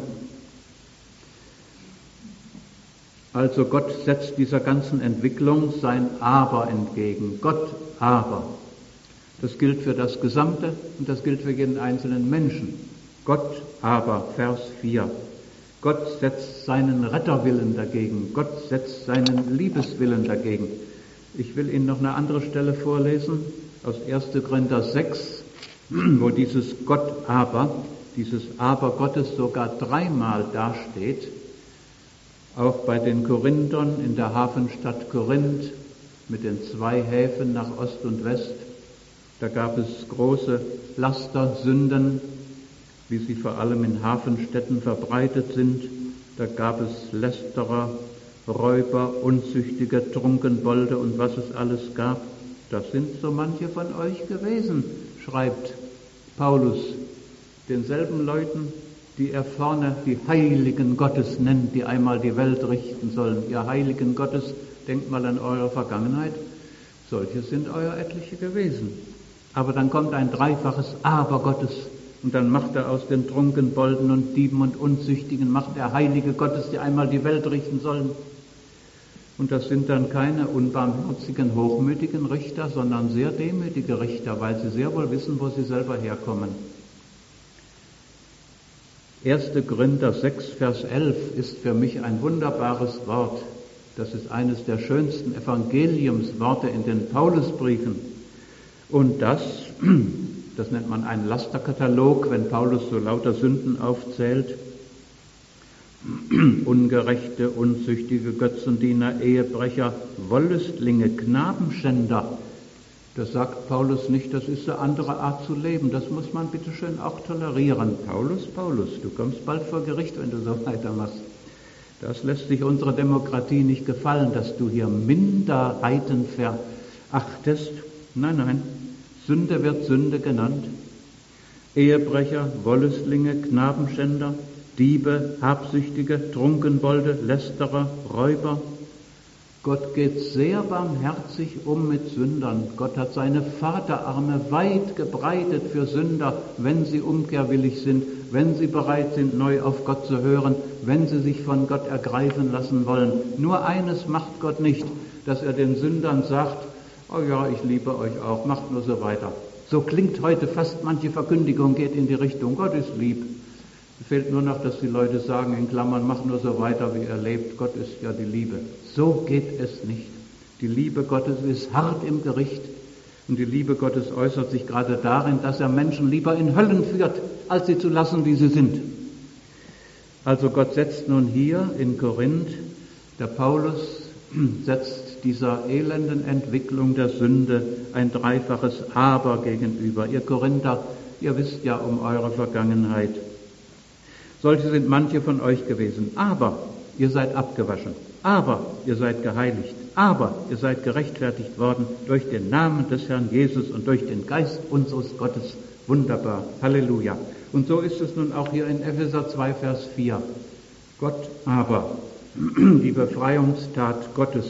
Also Gott setzt dieser ganzen Entwicklung sein Aber entgegen. Gott aber. Das gilt für das Gesamte und das gilt für jeden einzelnen Menschen. Gott aber, Vers 4. Gott setzt seinen Retterwillen dagegen. Gott setzt seinen Liebeswillen dagegen. Ich will Ihnen noch eine andere Stelle vorlesen, aus 1. Korinther 6, wo dieses Gott aber, dieses Aber Gottes sogar dreimal dasteht. Auch bei den Korinthern in der Hafenstadt Korinth mit den 2 Häfen nach Ost und West. Da gab es große Laster, Sünden, wie sie vor allem in Hafenstädten verbreitet sind. Da gab es Lästerer, Räuber, Unzüchtige, Trunkenbolde und was es alles gab. Das sind so manche von euch gewesen, schreibt Paulus, denselben Leuten, die er vorne die Heiligen Gottes nennt, die einmal die Welt richten sollen. Ihr Heiligen Gottes, denkt mal an eure Vergangenheit. Solche sind euer etliche gewesen. Aber dann kommt ein dreifaches Aber Gottes und dann macht er aus den Trunkenbolden und Dieben und Unzüchtigen, macht er Heilige Gottes, die einmal die Welt richten sollen. Und das sind dann keine unbarmherzigen, hochmütigen Richter, sondern sehr demütige Richter, weil sie sehr wohl wissen, wo sie selber herkommen. 1. Korinther 6, Vers 11 ist für mich ein wunderbares Wort. Das ist eines der schönsten Evangeliumsworte in den Paulusbriefen. Und das nennt man einen Lasterkatalog, wenn Paulus so lauter Sünden aufzählt. Ungerechte, Unzüchtige, Götzendiener, Ehebrecher, Wollüstlinge, Knabenschänder. Das sagt Paulus nicht, das ist eine andere Art zu leben. Das muss man bitteschön auch tolerieren. Paulus, du kommst bald vor Gericht, wenn du so weitermachst. Das lässt sich unsere Demokratie nicht gefallen, dass du hier Minderheiten verachtest. Nein, Sünde wird Sünde genannt. Ehebrecher, Wollüstlinge, Knabenschänder, Diebe, Habsüchtige, Trunkenbolde, Lästerer, Räuber. Gott geht sehr barmherzig um mit Sündern. Gott hat seine Vaterarme weit gebreitet für Sünder, wenn sie umkehrwillig sind, wenn sie bereit sind, neu auf Gott zu hören, wenn sie sich von Gott ergreifen lassen wollen. Nur eines macht Gott nicht, dass er den Sündern sagt, oh ja, ich liebe euch auch, macht nur so weiter. So klingt heute fast manche Verkündigung, geht in die Richtung, Gott ist lieb. Es fehlt nur noch, dass die Leute sagen, in Klammern, mach nur so weiter, wie er lebt, Gott ist ja die Liebe. So geht es nicht. Die Liebe Gottes ist hart im Gericht und die Liebe Gottes äußert sich gerade darin, dass er Menschen lieber in Höllen führt, als sie zu lassen, wie sie sind. Also Gott setzt nun hier in Korinth, der Paulus setzt dieser elenden Entwicklung der Sünde ein dreifaches Aber gegenüber. Ihr Korinther, ihr wisst ja um eure Vergangenheit. Solche sind manche von euch gewesen. Aber ihr seid abgewaschen. Aber ihr seid geheiligt. Aber ihr seid gerechtfertigt worden durch den Namen des Herrn Jesus und durch den Geist unseres Gottes. Wunderbar. Halleluja. Und so ist es nun auch hier in Epheser 2, Vers 4. Gott aber, die Befreiungstat Gottes.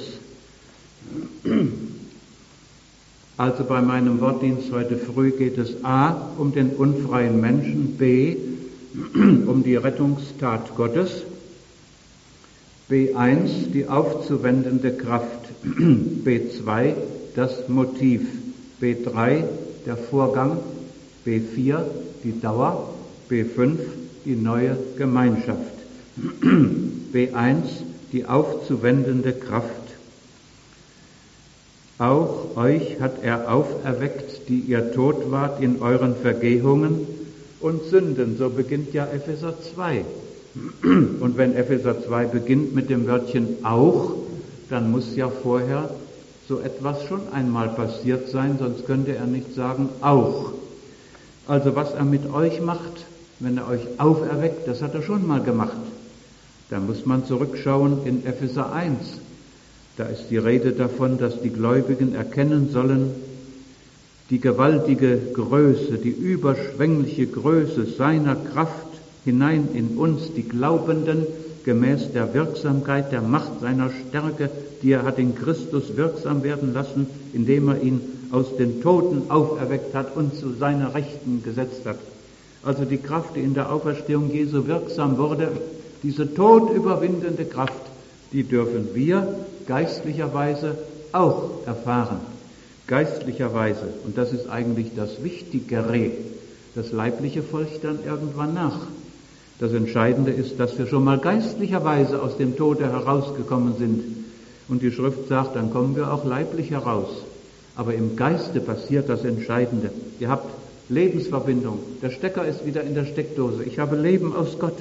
Also bei meinem Wortdienst heute früh geht es A, um den unfreien Menschen, B, um die Rettungstat Gottes, B1, die aufzuwendende Kraft, B2, das Motiv, B3, der Vorgang, B4, die Dauer, B5, die neue Gemeinschaft, B1, die aufzuwendende Kraft. Auch euch hat er auferweckt, die ihr tot wart in euren Vergehungen und Sünden. So beginnt ja Epheser 2. Und wenn Epheser 2 beginnt mit dem Wörtchen auch, dann muss ja vorher so etwas schon einmal passiert sein, sonst könnte er nicht sagen, auch. Also was er mit euch macht, wenn er euch auferweckt, das hat er schon mal gemacht. Da muss man zurückschauen in Epheser 1. Da ist die Rede davon, dass die Gläubigen erkennen sollen, die gewaltige Größe, die überschwängliche Größe seiner Kraft hinein in uns, die Glaubenden, gemäß der Wirksamkeit der Macht seiner Stärke, die er hat in Christus wirksam werden lassen, indem er ihn aus den Toten auferweckt hat und zu seiner Rechten gesetzt hat. Also die Kraft, die in der Auferstehung Jesu wirksam wurde, diese todüberwindende Kraft, die dürfen wir geistlicherweise auch erfahren. Geistlicherweise. Und das ist eigentlich das Wichtigere. Das Leibliche folgt dann irgendwann nach. Das Entscheidende ist, dass wir schon mal geistlicherweise aus dem Tode herausgekommen sind. Und die Schrift sagt, dann kommen wir auch leiblich heraus. Aber im Geiste passiert das Entscheidende. Ihr habt Lebensverbindung. Der Stecker ist wieder in der Steckdose. Ich habe Leben aus Gott.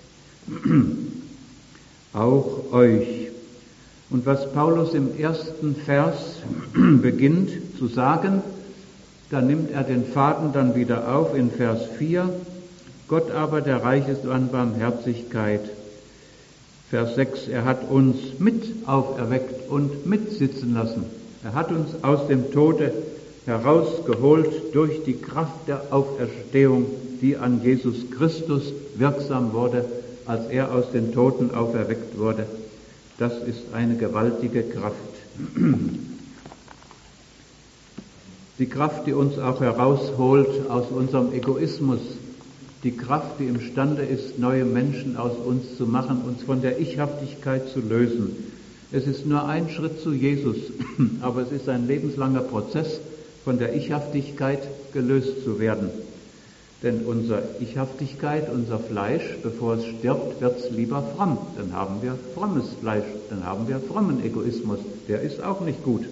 Auch euch. Und was Paulus im ersten Vers beginnt zu sagen, da nimmt er den Faden dann wieder auf in Vers 4. Gott aber, der reich ist an Barmherzigkeit. Vers 6, er hat uns mit auferweckt und mitsitzen lassen. Er hat uns aus dem Tode herausgeholt durch die Kraft der Auferstehung, die an Jesus Christus wirksam wurde, als er aus den Toten auferweckt wurde. Das ist eine gewaltige Kraft. Die Kraft, die uns auch herausholt aus unserem Egoismus. Die Kraft, die imstande ist, neue Menschen aus uns zu machen, uns von der Ichhaftigkeit zu lösen. Es ist nur ein Schritt zu Jesus, aber es ist ein lebenslanger Prozess, von der Ichhaftigkeit gelöst zu werden. Denn unsere Ichhaftigkeit, unser Fleisch, bevor es stirbt, wird es lieber fromm. Dann haben wir frommes Fleisch, dann haben wir frommen Egoismus. Der ist auch nicht gut.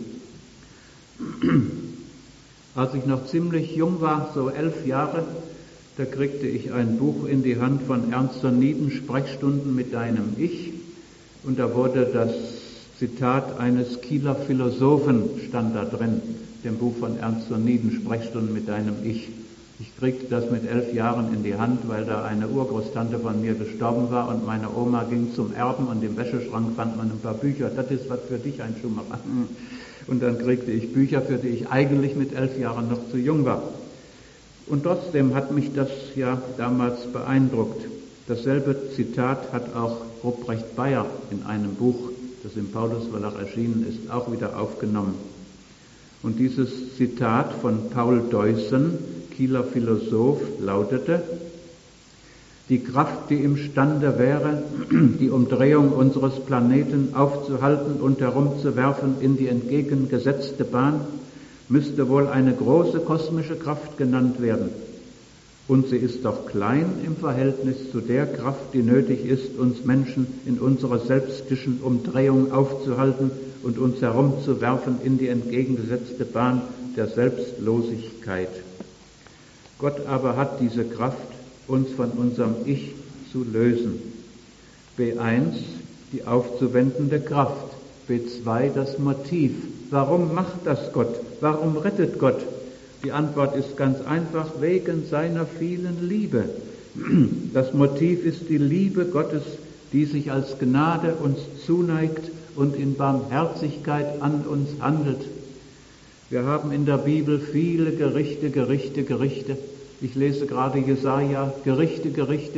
Als ich noch ziemlich jung war, so 11 Jahre, da kriegte ich ein Buch in die Hand von Ernst von Nieden, Sprechstunden mit deinem Ich. Und da wurde das Zitat eines Kieler Philosophen stand da drin, dem Buch von Ernst von Nieden, Sprechstunden mit deinem Ich. Ich kriegte das mit 11 Jahren in die Hand, weil da eine Urgroßtante von mir gestorben war und meine Oma ging zum Erben und im Wäscheschrank fand man ein paar Bücher. Das ist was für dich, ein Schummerer. Und dann kriegte ich Bücher, für die ich eigentlich mit 11 Jahren noch zu jung war. Und trotzdem hat mich das ja damals beeindruckt. Dasselbe Zitat hat auch Ruprecht Beyer in einem Buch, das im Paulusverlag erschienen ist, auch wieder aufgenommen. Und dieses Zitat von Paul Deussen, Kieler Philosoph, lautete: Die Kraft, die imstande wäre, die Umdrehung unseres Planeten aufzuhalten und herumzuwerfen in die entgegengesetzte Bahn, müsste wohl eine große kosmische Kraft genannt werden. Und sie ist doch klein im Verhältnis zu der Kraft, die nötig ist, uns Menschen in unserer selbstischen Umdrehung aufzuhalten und uns herumzuwerfen in die entgegengesetzte Bahn der Selbstlosigkeit. Gott aber hat diese Kraft, uns von unserem Ich zu lösen. B1, die aufzuwendende Kraft. B2, das Motiv. Warum macht das Gott? Warum rettet Gott? Die Antwort ist ganz einfach, wegen seiner vielen Liebe. Das Motiv ist die Liebe Gottes, die sich als Gnade uns zuneigt und in Barmherzigkeit an uns handelt. Wir haben in der Bibel viele Gerichte. Ich lese gerade Jesaja, Gerichte.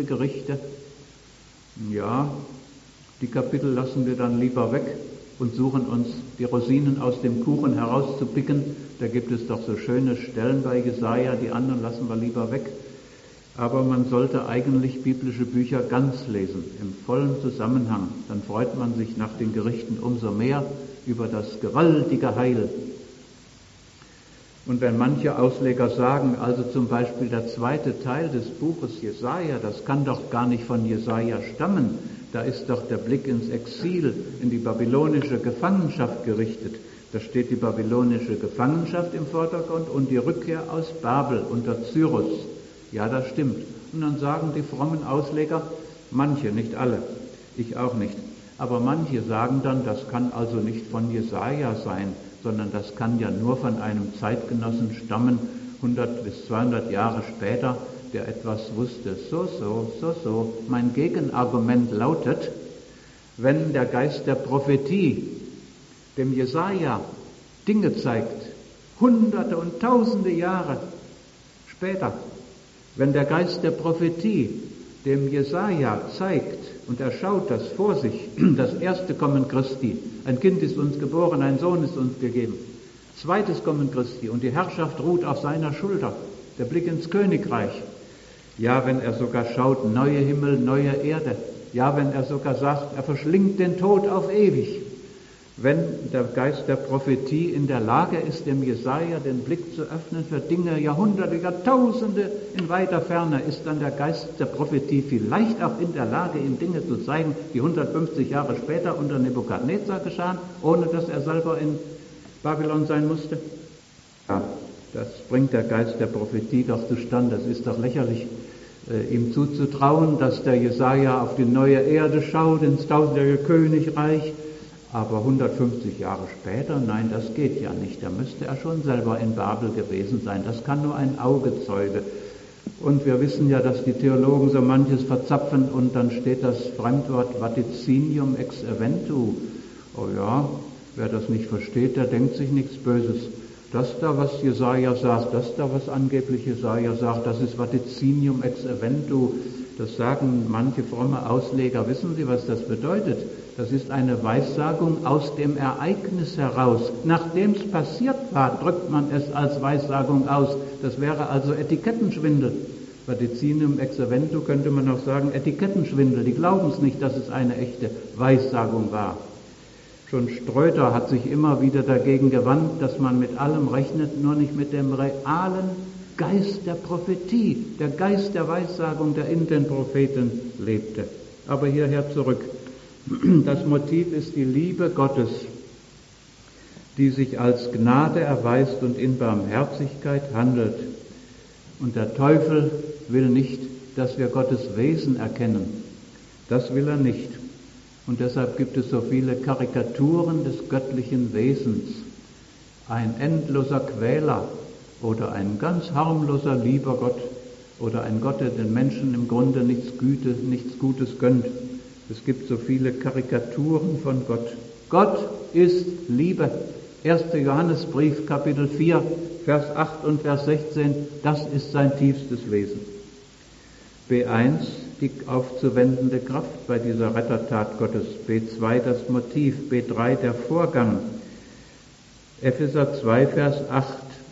Ja, die Kapitel lassen wir dann lieber weg und suchen uns die Rosinen aus dem Kuchen herauszupicken. Da gibt es doch so schöne Stellen bei Jesaja, die anderen lassen wir lieber weg. Aber man sollte eigentlich biblische Bücher ganz lesen, im vollen Zusammenhang. Dann freut man sich nach den Gerichten umso mehr über das gewaltige Heil. Und wenn manche Ausleger sagen, also zum Beispiel der zweite Teil des Buches Jesaja, das kann doch gar nicht von Jesaja stammen, da ist doch der Blick ins Exil, in die babylonische Gefangenschaft gerichtet. Da steht die babylonische Gefangenschaft im Vordergrund und die Rückkehr aus Babel unter Cyrus. Ja, das stimmt. Und dann sagen die frommen Ausleger, manche, nicht alle, ich auch nicht, aber manche sagen dann, das kann also nicht von Jesaja sein. sondern das kann ja nur von einem Zeitgenossen stammen, 100 bis 200 Jahre später, der etwas wusste. So. Mein Gegenargument lautet, wenn der Geist der Prophetie dem Jesaja Dinge zeigt, Hunderte und Tausende Jahre später, wenn der Geist der Prophetie dem Jesaja zeigt und er schaut das vor sich, das erste Kommen Christi, ein Kind ist uns geboren, ein Sohn ist uns gegeben, zweites Kommen Christi und die Herrschaft ruht auf seiner Schulter, der Blick ins Königreich. Ja, wenn er sogar schaut, neue Himmel, neue Erde. Ja, wenn er sogar sagt, er verschlingt den Tod auf ewig. Wenn der Geist der Prophetie in der Lage ist, dem Jesaja den Blick zu öffnen für Dinge, Jahrhunderte, Jahrtausende in weiter Ferne, ist dann der Geist der Prophetie vielleicht auch in der Lage, ihm Dinge zu zeigen, die 150 Jahre später unter Nebukadnezar geschahen, ohne dass er selber in Babylon sein musste? Ja, das bringt der Geist der Prophetie doch zustande. Es ist doch lächerlich, ihm zuzutrauen, dass der Jesaja auf die neue Erde schaut, ins tausendjährige Königreich. Aber 150 Jahre später, nein, das geht ja nicht. Da müsste er schon selber in Babel gewesen sein. Das kann nur ein Augezeuge. Und wir wissen ja, dass die Theologen so manches verzapfen und dann steht das Fremdwort Vaticinium ex eventu. Oh ja, wer das nicht versteht, der denkt sich nichts Böses. Das da, was Jesaja sagt, das da, was angeblich Jesaja sagt, das ist Vaticinium ex eventu. Das sagen manche fromme Ausleger. Wissen Sie, was das bedeutet? Das ist eine Weissagung aus dem Ereignis heraus. Nachdem es passiert war, drückt man es als Weissagung aus. Das wäre also Etikettenschwindel. Vaticinium ex eventu könnte man auch sagen, Etikettenschwindel. Die glauben es nicht, dass es eine echte Weissagung war. Schon Ströter hat sich immer wieder dagegen gewandt, dass man mit allem rechnet, nur nicht mit dem realen Geist der Prophetie, der Geist der Weissagung, der in den Propheten lebte. Aber hierher zurück. Das Motiv ist die Liebe Gottes, die sich als Gnade erweist und in Barmherzigkeit handelt. Und der Teufel will nicht, dass wir Gottes Wesen erkennen. Das will er nicht. Und deshalb gibt es so viele Karikaturen des göttlichen Wesens. Ein endloser Quäler oder ein ganz harmloser lieber Gott oder ein Gott, der den Menschen im Grunde nichts Gutes gönnt. Es gibt so viele Karikaturen von Gott. Gott ist Liebe. 1. Johannesbrief, Kapitel 4, Vers 8 und Vers 16, das ist sein tiefstes Wesen. B1, die aufzuwendende Kraft bei dieser Rettertat Gottes. B2, das Motiv. B3, der Vorgang. Epheser 2, Vers 8.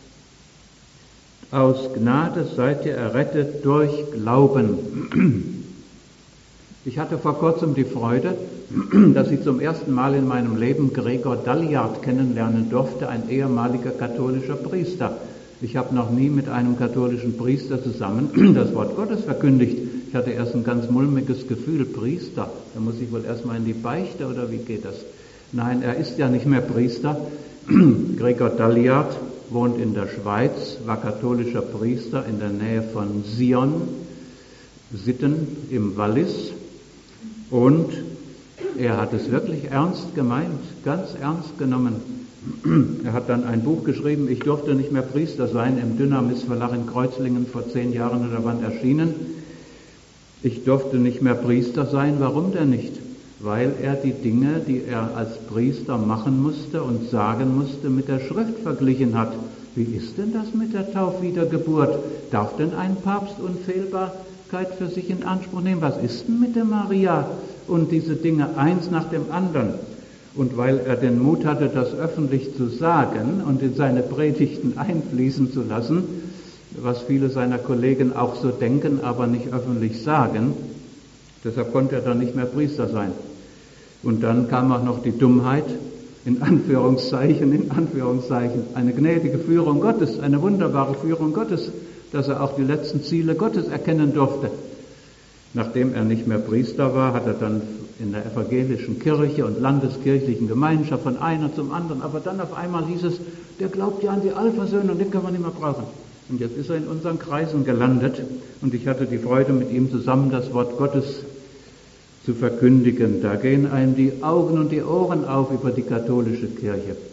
Aus Gnade seid ihr errettet durch Glauben. Ich hatte vor kurzem die Freude, dass ich zum ersten Mal in meinem Leben Gregor Dalliard kennenlernen durfte, ein ehemaliger katholischer Priester. Ich habe noch nie mit einem katholischen Priester zusammen das Wort Gottes verkündigt. Ich hatte erst ein ganz mulmiges Gefühl, Priester, da muss ich wohl erstmal in die Beichte oder wie geht das? Nein, er ist ja nicht mehr Priester. Gregor Dalliard wohnt in der Schweiz, war katholischer Priester in der Nähe von Sion, Sitten im Wallis. Und er hat es wirklich ernst gemeint, ganz ernst genommen. Er hat dann ein Buch geschrieben, ich durfte nicht mehr Priester sein, im Dynamis Verlag in Kreuzlingen vor 10 Jahren oder wann erschienen. Ich durfte nicht mehr Priester sein, warum denn nicht? Weil er die Dinge, die er als Priester machen musste und sagen musste, mit der Schrift verglichen hat. Wie ist denn das mit der Taufwiedergeburt? Darf denn ein Papst Unfehlbarkeit für sich in Anspruch nehmen? Was ist denn mit der Maria? Und diese Dinge eins nach dem anderen. Und weil er den Mut hatte, das öffentlich zu sagen und in seine Predigten einfließen zu lassen, was viele seiner Kollegen auch so denken, aber nicht öffentlich sagen, deshalb konnte er dann nicht mehr Priester sein. Und dann kam auch noch die Dummheit, in Anführungszeichen, eine gnädige Führung Gottes, eine wunderbare Führung Gottes, dass er auch die letzten Ziele Gottes erkennen durfte. Nachdem er nicht mehr Priester war, hat er dann in der evangelischen Kirche und landeskirchlichen Gemeinschaft von einer zum anderen, aber dann auf einmal hieß es, der glaubt ja an die Allversöhnung, den können wir nicht mehr brauchen. Und jetzt ist er in unseren Kreisen gelandet und ich hatte die Freude, mit ihm zusammen das Wort Gottes zu verkündigen. Da gehen einem die Augen und die Ohren auf über die katholische Kirche.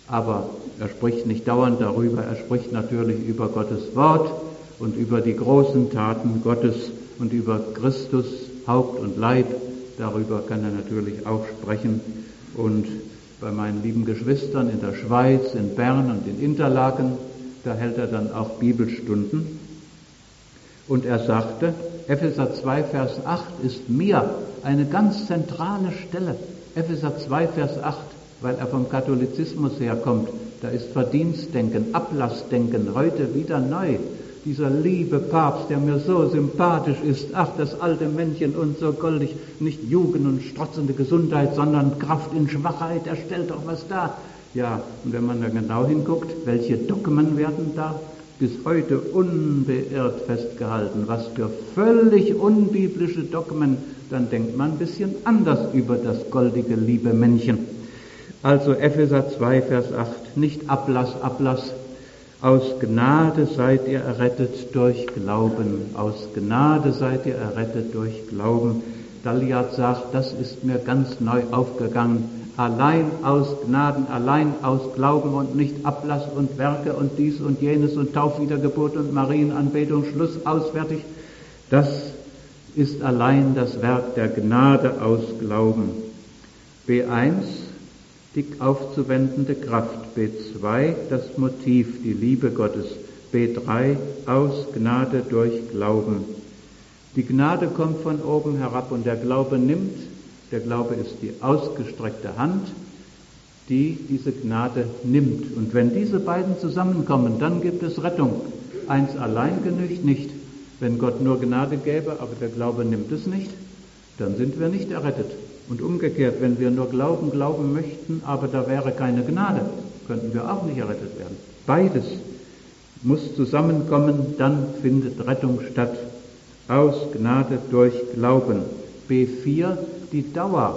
Aber er spricht nicht dauernd darüber, er spricht natürlich über Gottes Wort und über die großen Taten Gottes und über Christus, Haupt und Leib. Darüber kann er natürlich auch sprechen. Und bei meinen lieben Geschwistern in der Schweiz, in Bern und in Interlaken, da hält er dann auch Bibelstunden. Und er sagte, Epheser 2, Vers 8 ist mir eine ganz zentrale Stelle. Epheser 2, Vers 8, weil er vom Katholizismus herkommt. Da ist Verdienstdenken, Ablassdenken, heute wieder neu. Dieser liebe Papst, der mir so sympathisch ist, ach, das alte Männchen und so goldig, nicht Jugend und strotzende Gesundheit, sondern Kraft in Schwachheit, er stellt doch was dar. Ja, und wenn man da genau hinguckt, welche Dogmen werden da bis heute unbeirrt festgehalten, was für völlig unbiblische Dogmen, dann denkt man ein bisschen anders über das goldige liebe Männchen. Also Epheser 2, Vers 8, nicht Ablass, aus Gnade seid ihr errettet durch Glauben, aus Gnade seid ihr errettet durch Glauben. Dalliat sagt, das ist mir ganz neu aufgegangen, allein aus Gnaden, allein aus Glauben und nicht Ablass und Werke und dies und jenes und Taufwiedergeburt und Marienanbetung, Schluss, ausfertig. Das ist allein das Werk der Gnade aus Glauben. B1, die aufzuwendende Kraft. B2, das Motiv, die Liebe Gottes. B3, aus Gnade durch Glauben. Die Gnade kommt von oben herab und der Glaube nimmt. Der Glaube ist die ausgestreckte Hand, die diese Gnade nimmt. Und wenn diese beiden zusammenkommen, dann gibt es Rettung. Eins allein genügt nicht. Wenn Gott nur Gnade gäbe, aber der Glaube nimmt es nicht, dann sind wir nicht errettet. Und umgekehrt, wenn wir nur glauben möchten, aber da wäre keine Gnade, könnten wir auch nicht errettet werden. Beides muss zusammenkommen, dann findet Rettung statt. Aus Gnade durch Glauben. B4, die Dauer.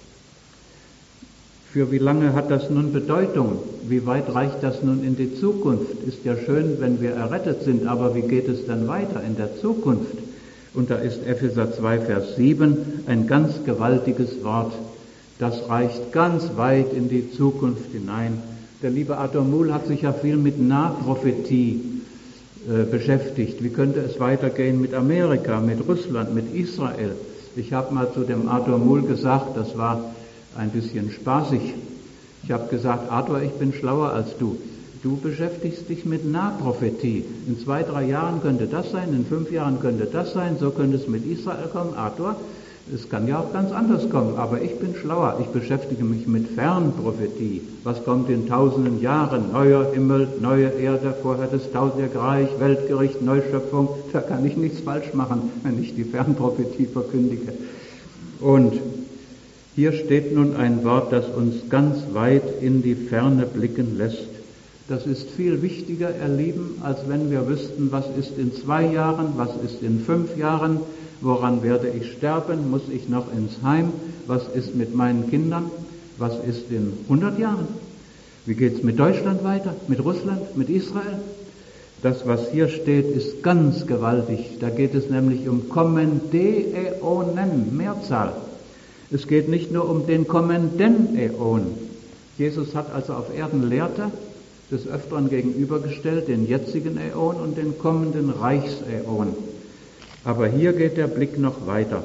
Für wie lange hat das nun Bedeutung? Wie weit reicht das nun in die Zukunft? Ist ja schön, wenn wir errettet sind, aber wie geht es dann weiter in der Zukunft? Und da ist Epheser 2, Vers 7 ein ganz gewaltiges Wort. Das reicht ganz weit in die Zukunft hinein. Der liebe Arthur Muhl hat sich ja viel mit Nahprophetie beschäftigt. Wie könnte es weitergehen mit Amerika, mit Russland, mit Israel? Ich habe mal zu dem Arthur Muhl gesagt, das war ein bisschen spaßig. Ich habe gesagt, Arthur, ich bin schlauer als du. Du beschäftigst dich mit Nahprophetie. In 2, 3 Jahren könnte das sein, in 5 Jahren könnte das sein, so könnte es mit Israel kommen. Arthur, es kann ja auch ganz anders kommen, aber ich bin schlauer. Ich beschäftige mich mit Fernprophetie. Was kommt in 1000 Jahren? Neuer Himmel, neue Erde, vorher das 1000-jährige Reich, Weltgericht, Neuschöpfung. Da kann ich nichts falsch machen, wenn ich die Fernprophetie verkündige. Und hier steht nun ein Wort, das uns ganz weit in die Ferne blicken lässt. Das ist viel wichtiger, ihr Lieben, als wenn wir wüssten, was ist in 2 Jahren, was ist in 5 Jahren, woran werde ich sterben, muss ich noch ins Heim, was ist mit meinen Kindern, was ist in 100 Jahren, wie geht's mit Deutschland weiter, mit Russland, mit Israel? Das, was hier steht, ist ganz gewaltig. Da geht es nämlich um kommende Äonen, Mehrzahl. Es geht nicht nur um den kommenden Äon. Jesus hat also auf Erden lehrte, des Öfteren gegenübergestellt, den jetzigen Äon und den kommenden Reichsäon. Aber hier geht der Blick noch weiter.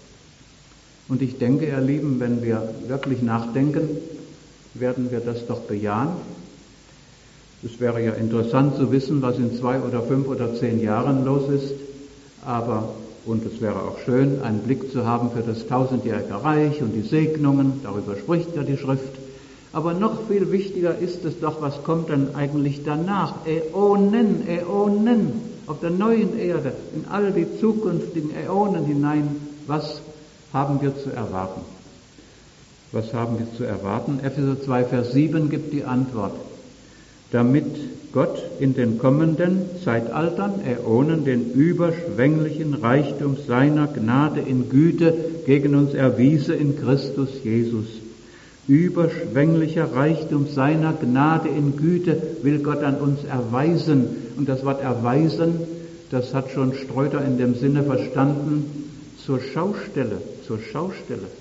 Und ich denke, ihr Lieben, wenn wir wirklich nachdenken, werden wir das doch bejahen. Es wäre ja interessant zu wissen, was in 2 oder 5 oder 10 Jahren los ist, und es wäre auch schön, einen Blick zu haben für das 1000-jährige Reich und die Segnungen, darüber spricht ja die Schrift. Aber noch viel wichtiger ist es doch, was kommt dann eigentlich danach? Äonen, auf der neuen Erde, in all die zukünftigen Äonen hinein, was haben wir zu erwarten? Was haben wir zu erwarten? Epheser 2, Vers 7 gibt die Antwort. Damit Gott in den kommenden Zeitaltern, Äonen, den überschwänglichen Reichtum seiner Gnade in Güte gegen uns erwiese in Christus Jesus. Überschwänglicher Reichtum seiner Gnade in Güte will Gott an uns erweisen. Und das Wort erweisen, das hat schon Streuter in dem Sinne verstanden, zur Schaustelle.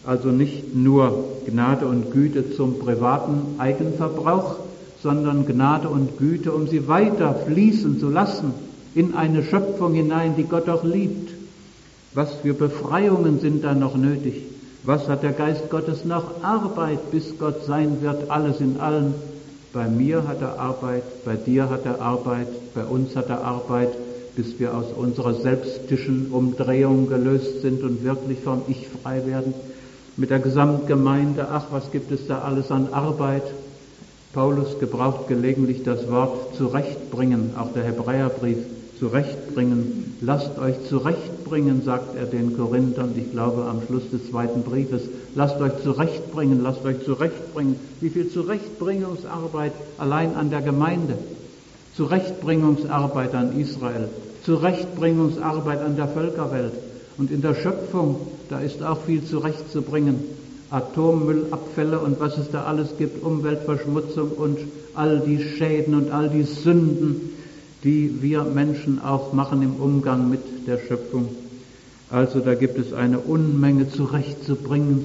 Also nicht nur Gnade und Güte zum privaten Eigenverbrauch, sondern Gnade und Güte, um sie weiter fließen zu lassen in eine Schöpfung hinein, die Gott auch liebt. Was für Befreiungen sind da noch nötig? Was hat der Geist Gottes noch Arbeit, bis Gott sein wird, alles in allem? Bei mir hat er Arbeit, bei dir hat er Arbeit, bei uns hat er Arbeit, bis wir aus unserer selbstischen Umdrehung gelöst sind und wirklich vom Ich frei werden. Mit der Gesamtgemeinde, ach, was gibt es da alles an Arbeit? Paulus gebraucht gelegentlich das Wort zurechtbringen, auch der Hebräerbrief, zurechtbringen. Lasst euch zurechtbringen, sagt er den Korinthern, ich glaube am Schluss des 2. Briefes. Lasst euch zurechtbringen, lasst euch zurechtbringen. Wie viel Zurechtbringungsarbeit allein an der Gemeinde, Zurechtbringungsarbeit an Israel, Zurechtbringungsarbeit an der Völkerwelt. Und in der Schöpfung, da ist auch viel zurechtzubringen. Atommüllabfälle und was es da alles gibt, Umweltverschmutzung und all die Schäden und all die Sünden, die wir Menschen auch machen im Umgang mit der Schöpfung. Also da gibt es eine Unmenge zurechtzubringen.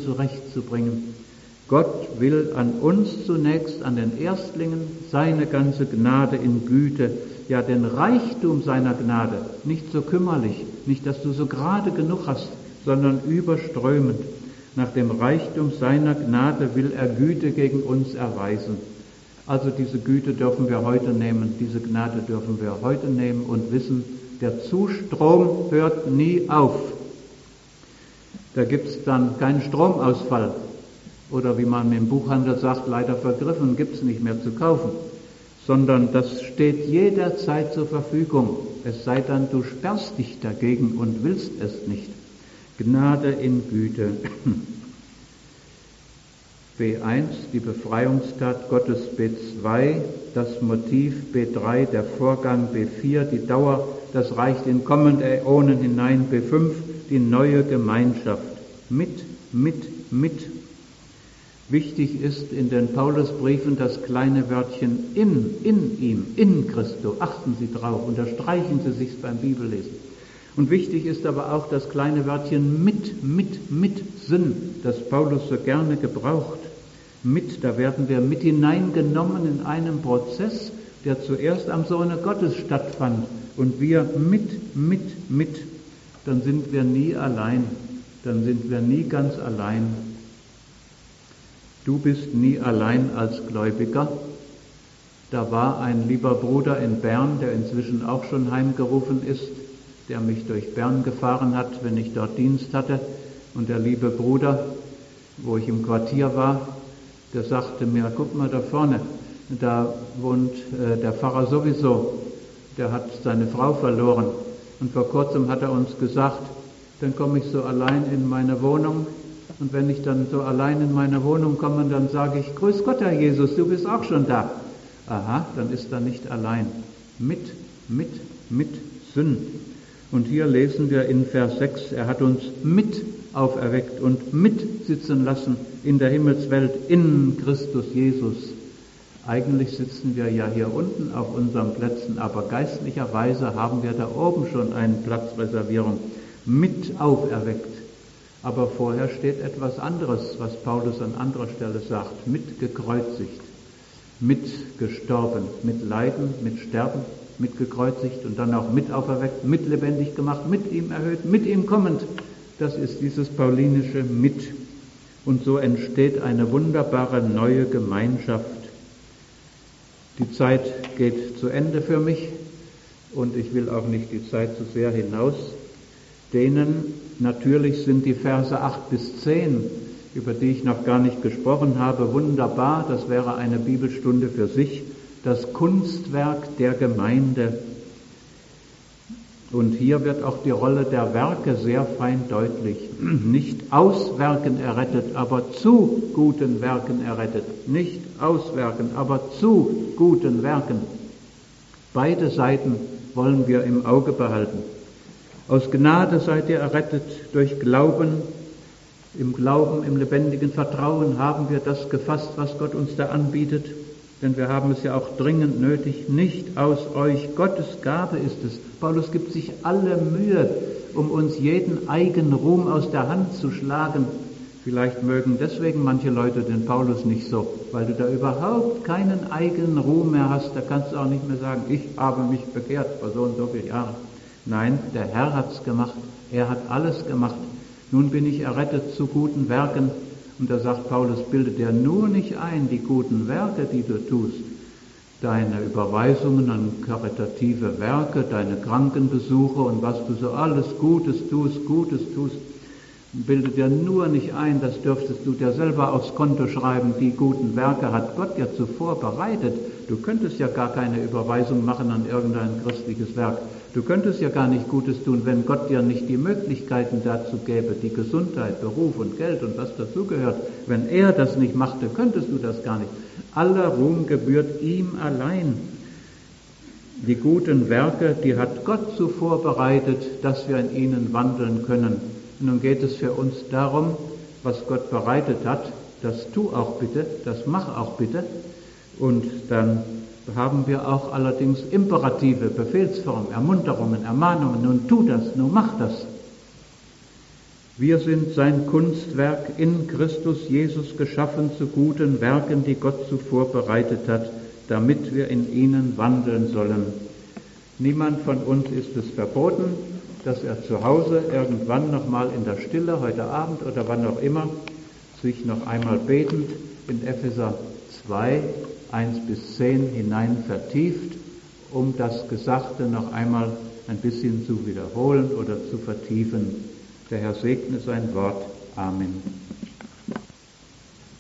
Gott will an uns zunächst, an den Erstlingen, seine ganze Gnade in Güte, ja den Reichtum seiner Gnade, nicht so kümmerlich, nicht, dass du so gerade genug hast, sondern überströmend. Nach dem Reichtum seiner Gnade will er Güte gegen uns erweisen. Also diese Güte dürfen wir heute nehmen, diese Gnade dürfen wir heute nehmen und wissen, der Zustrom hört nie auf. Da gibt es dann keinen Stromausfall. Oder wie man im Buchhandel sagt, leider vergriffen, gibt es nicht mehr zu kaufen. Sondern das steht jederzeit zur Verfügung. Es sei denn, du sperrst dich dagegen und willst es nicht. Gnade in Güte. B1, die Befreiungstat Gottes, B2, das Motiv, B3, der Vorgang, B4, die Dauer, das reicht in kommende Äonen hinein, B5, die neue Gemeinschaft. Mit. Wichtig ist in den Paulusbriefen das kleine Wörtchen in ihm, in Christo. Achten Sie drauf, unterstreichen Sie sich's beim Bibellesen. Und wichtig ist aber auch das kleine Wörtchen mit Sinn, das Paulus so gerne gebraucht. Da werden wir mit hineingenommen in einen Prozess, der zuerst am Sohne Gottes stattfand. Und wir mit. Dann sind wir nie allein. Dann sind wir nie ganz allein. Du bist nie allein als Gläubiger. Da war ein lieber Bruder in Bern, der inzwischen auch schon heimgerufen ist, der mich durch Bern gefahren hat, wenn ich dort Dienst hatte. Und der liebe Bruder, wo ich im Quartier war, der sagte mir, guck mal da vorne, da wohnt der Pfarrer sowieso, der hat seine Frau verloren. Und vor kurzem hat er uns gesagt, dann komme ich so allein in meine Wohnung. Und wenn ich dann so allein in meine Wohnung komme, dann sage ich, grüß Gott, Herr Jesus, du bist auch schon da. Aha, dann ist er nicht allein. Mit Sinn. Und hier lesen wir in Vers 6, er hat uns mit auferweckt und mitsitzen lassen in der Himmelswelt in Christus Jesus. Eigentlich sitzen wir ja hier unten auf unseren Plätzen, aber geistlicherweise haben wir da oben schon eine Platzreservierung. Mit auferweckt. Aber vorher steht etwas anderes, was Paulus an anderer Stelle sagt. Mit gekreuzigt, mit gestorben, mit Leiden, mit Sterben, mit gekreuzigt und dann auch mit auferweckt, mit lebendig gemacht, mit ihm erhöht, mit ihm kommend. Das ist dieses paulinische mit. Und so entsteht eine wunderbare neue Gemeinschaft. Die Zeit geht zu Ende für mich und ich will auch nicht die Zeit zu sehr hinausdehnen. Natürlich sind die Verse 8 bis 10, über die ich noch gar nicht gesprochen habe, wunderbar. Das wäre eine Bibelstunde für sich. Das Kunstwerk der Gemeinde. Und hier wird auch die Rolle der Werke sehr fein deutlich. Nicht aus Werken errettet, aber zu guten Werken errettet. Nicht aus Werken, aber zu guten Werken. Beide Seiten wollen wir im Auge behalten. Aus Gnade seid ihr errettet durch Glauben. Im Glauben, im lebendigen Vertrauen haben wir das gefasst, was Gott uns da anbietet. Denn wir haben es ja auch dringend nötig, nicht aus euch, Gottes Gabe ist es. Paulus gibt sich alle Mühe, um uns jeden Eigenruhm aus der Hand zu schlagen. Vielleicht mögen deswegen manche Leute den Paulus nicht so, weil du da überhaupt keinen eigenen Ruhm mehr hast. Da kannst du auch nicht mehr sagen, ich habe mich bekehrt vor so und so vielen Jahren. Nein, der Herr hat's gemacht. Er hat alles gemacht. Nun bin ich errettet zu guten Werken. Und da sagt Paulus, bilde dir nur nicht ein, die guten Werke, die du tust, deine Überweisungen an karitative Werke, deine Krankenbesuche und was du so alles Gutes tust, bilde dir nur nicht ein, das dürftest du dir selber aufs Konto schreiben, die guten Werke hat Gott ja zuvor bereitet. Du könntest ja gar keine Überweisung machen an irgendein christliches Werk. Du könntest ja gar nicht Gutes tun, wenn Gott dir nicht die Möglichkeiten dazu gäbe, die Gesundheit, Beruf und Geld und was dazugehört. Wenn er das nicht machte, könntest du das gar nicht. Aller Ruhm gebührt ihm allein. Die guten Werke, die hat Gott zuvor bereitet, dass wir in ihnen wandeln können. Nun geht es für uns darum, was Gott bereitet hat, das tu auch bitte, das mach auch bitte. Und dann haben wir auch allerdings Imperative, Befehlsformen, Ermunterungen, Ermahnungen. Nun tu das, nun mach das. Wir sind sein Kunstwerk in Christus Jesus geschaffen zu guten Werken, die Gott zuvor bereitet hat, damit wir in ihnen wandeln sollen. Niemand von uns ist es verboten, dass er zu Hause irgendwann nochmal in der Stille, heute Abend oder wann auch immer, sich noch einmal betend in Epheser 2, 1 bis 10 hinein vertieft, um das Gesagte noch einmal ein bisschen zu wiederholen oder zu vertiefen. Der Herr segne sein Wort. Amen.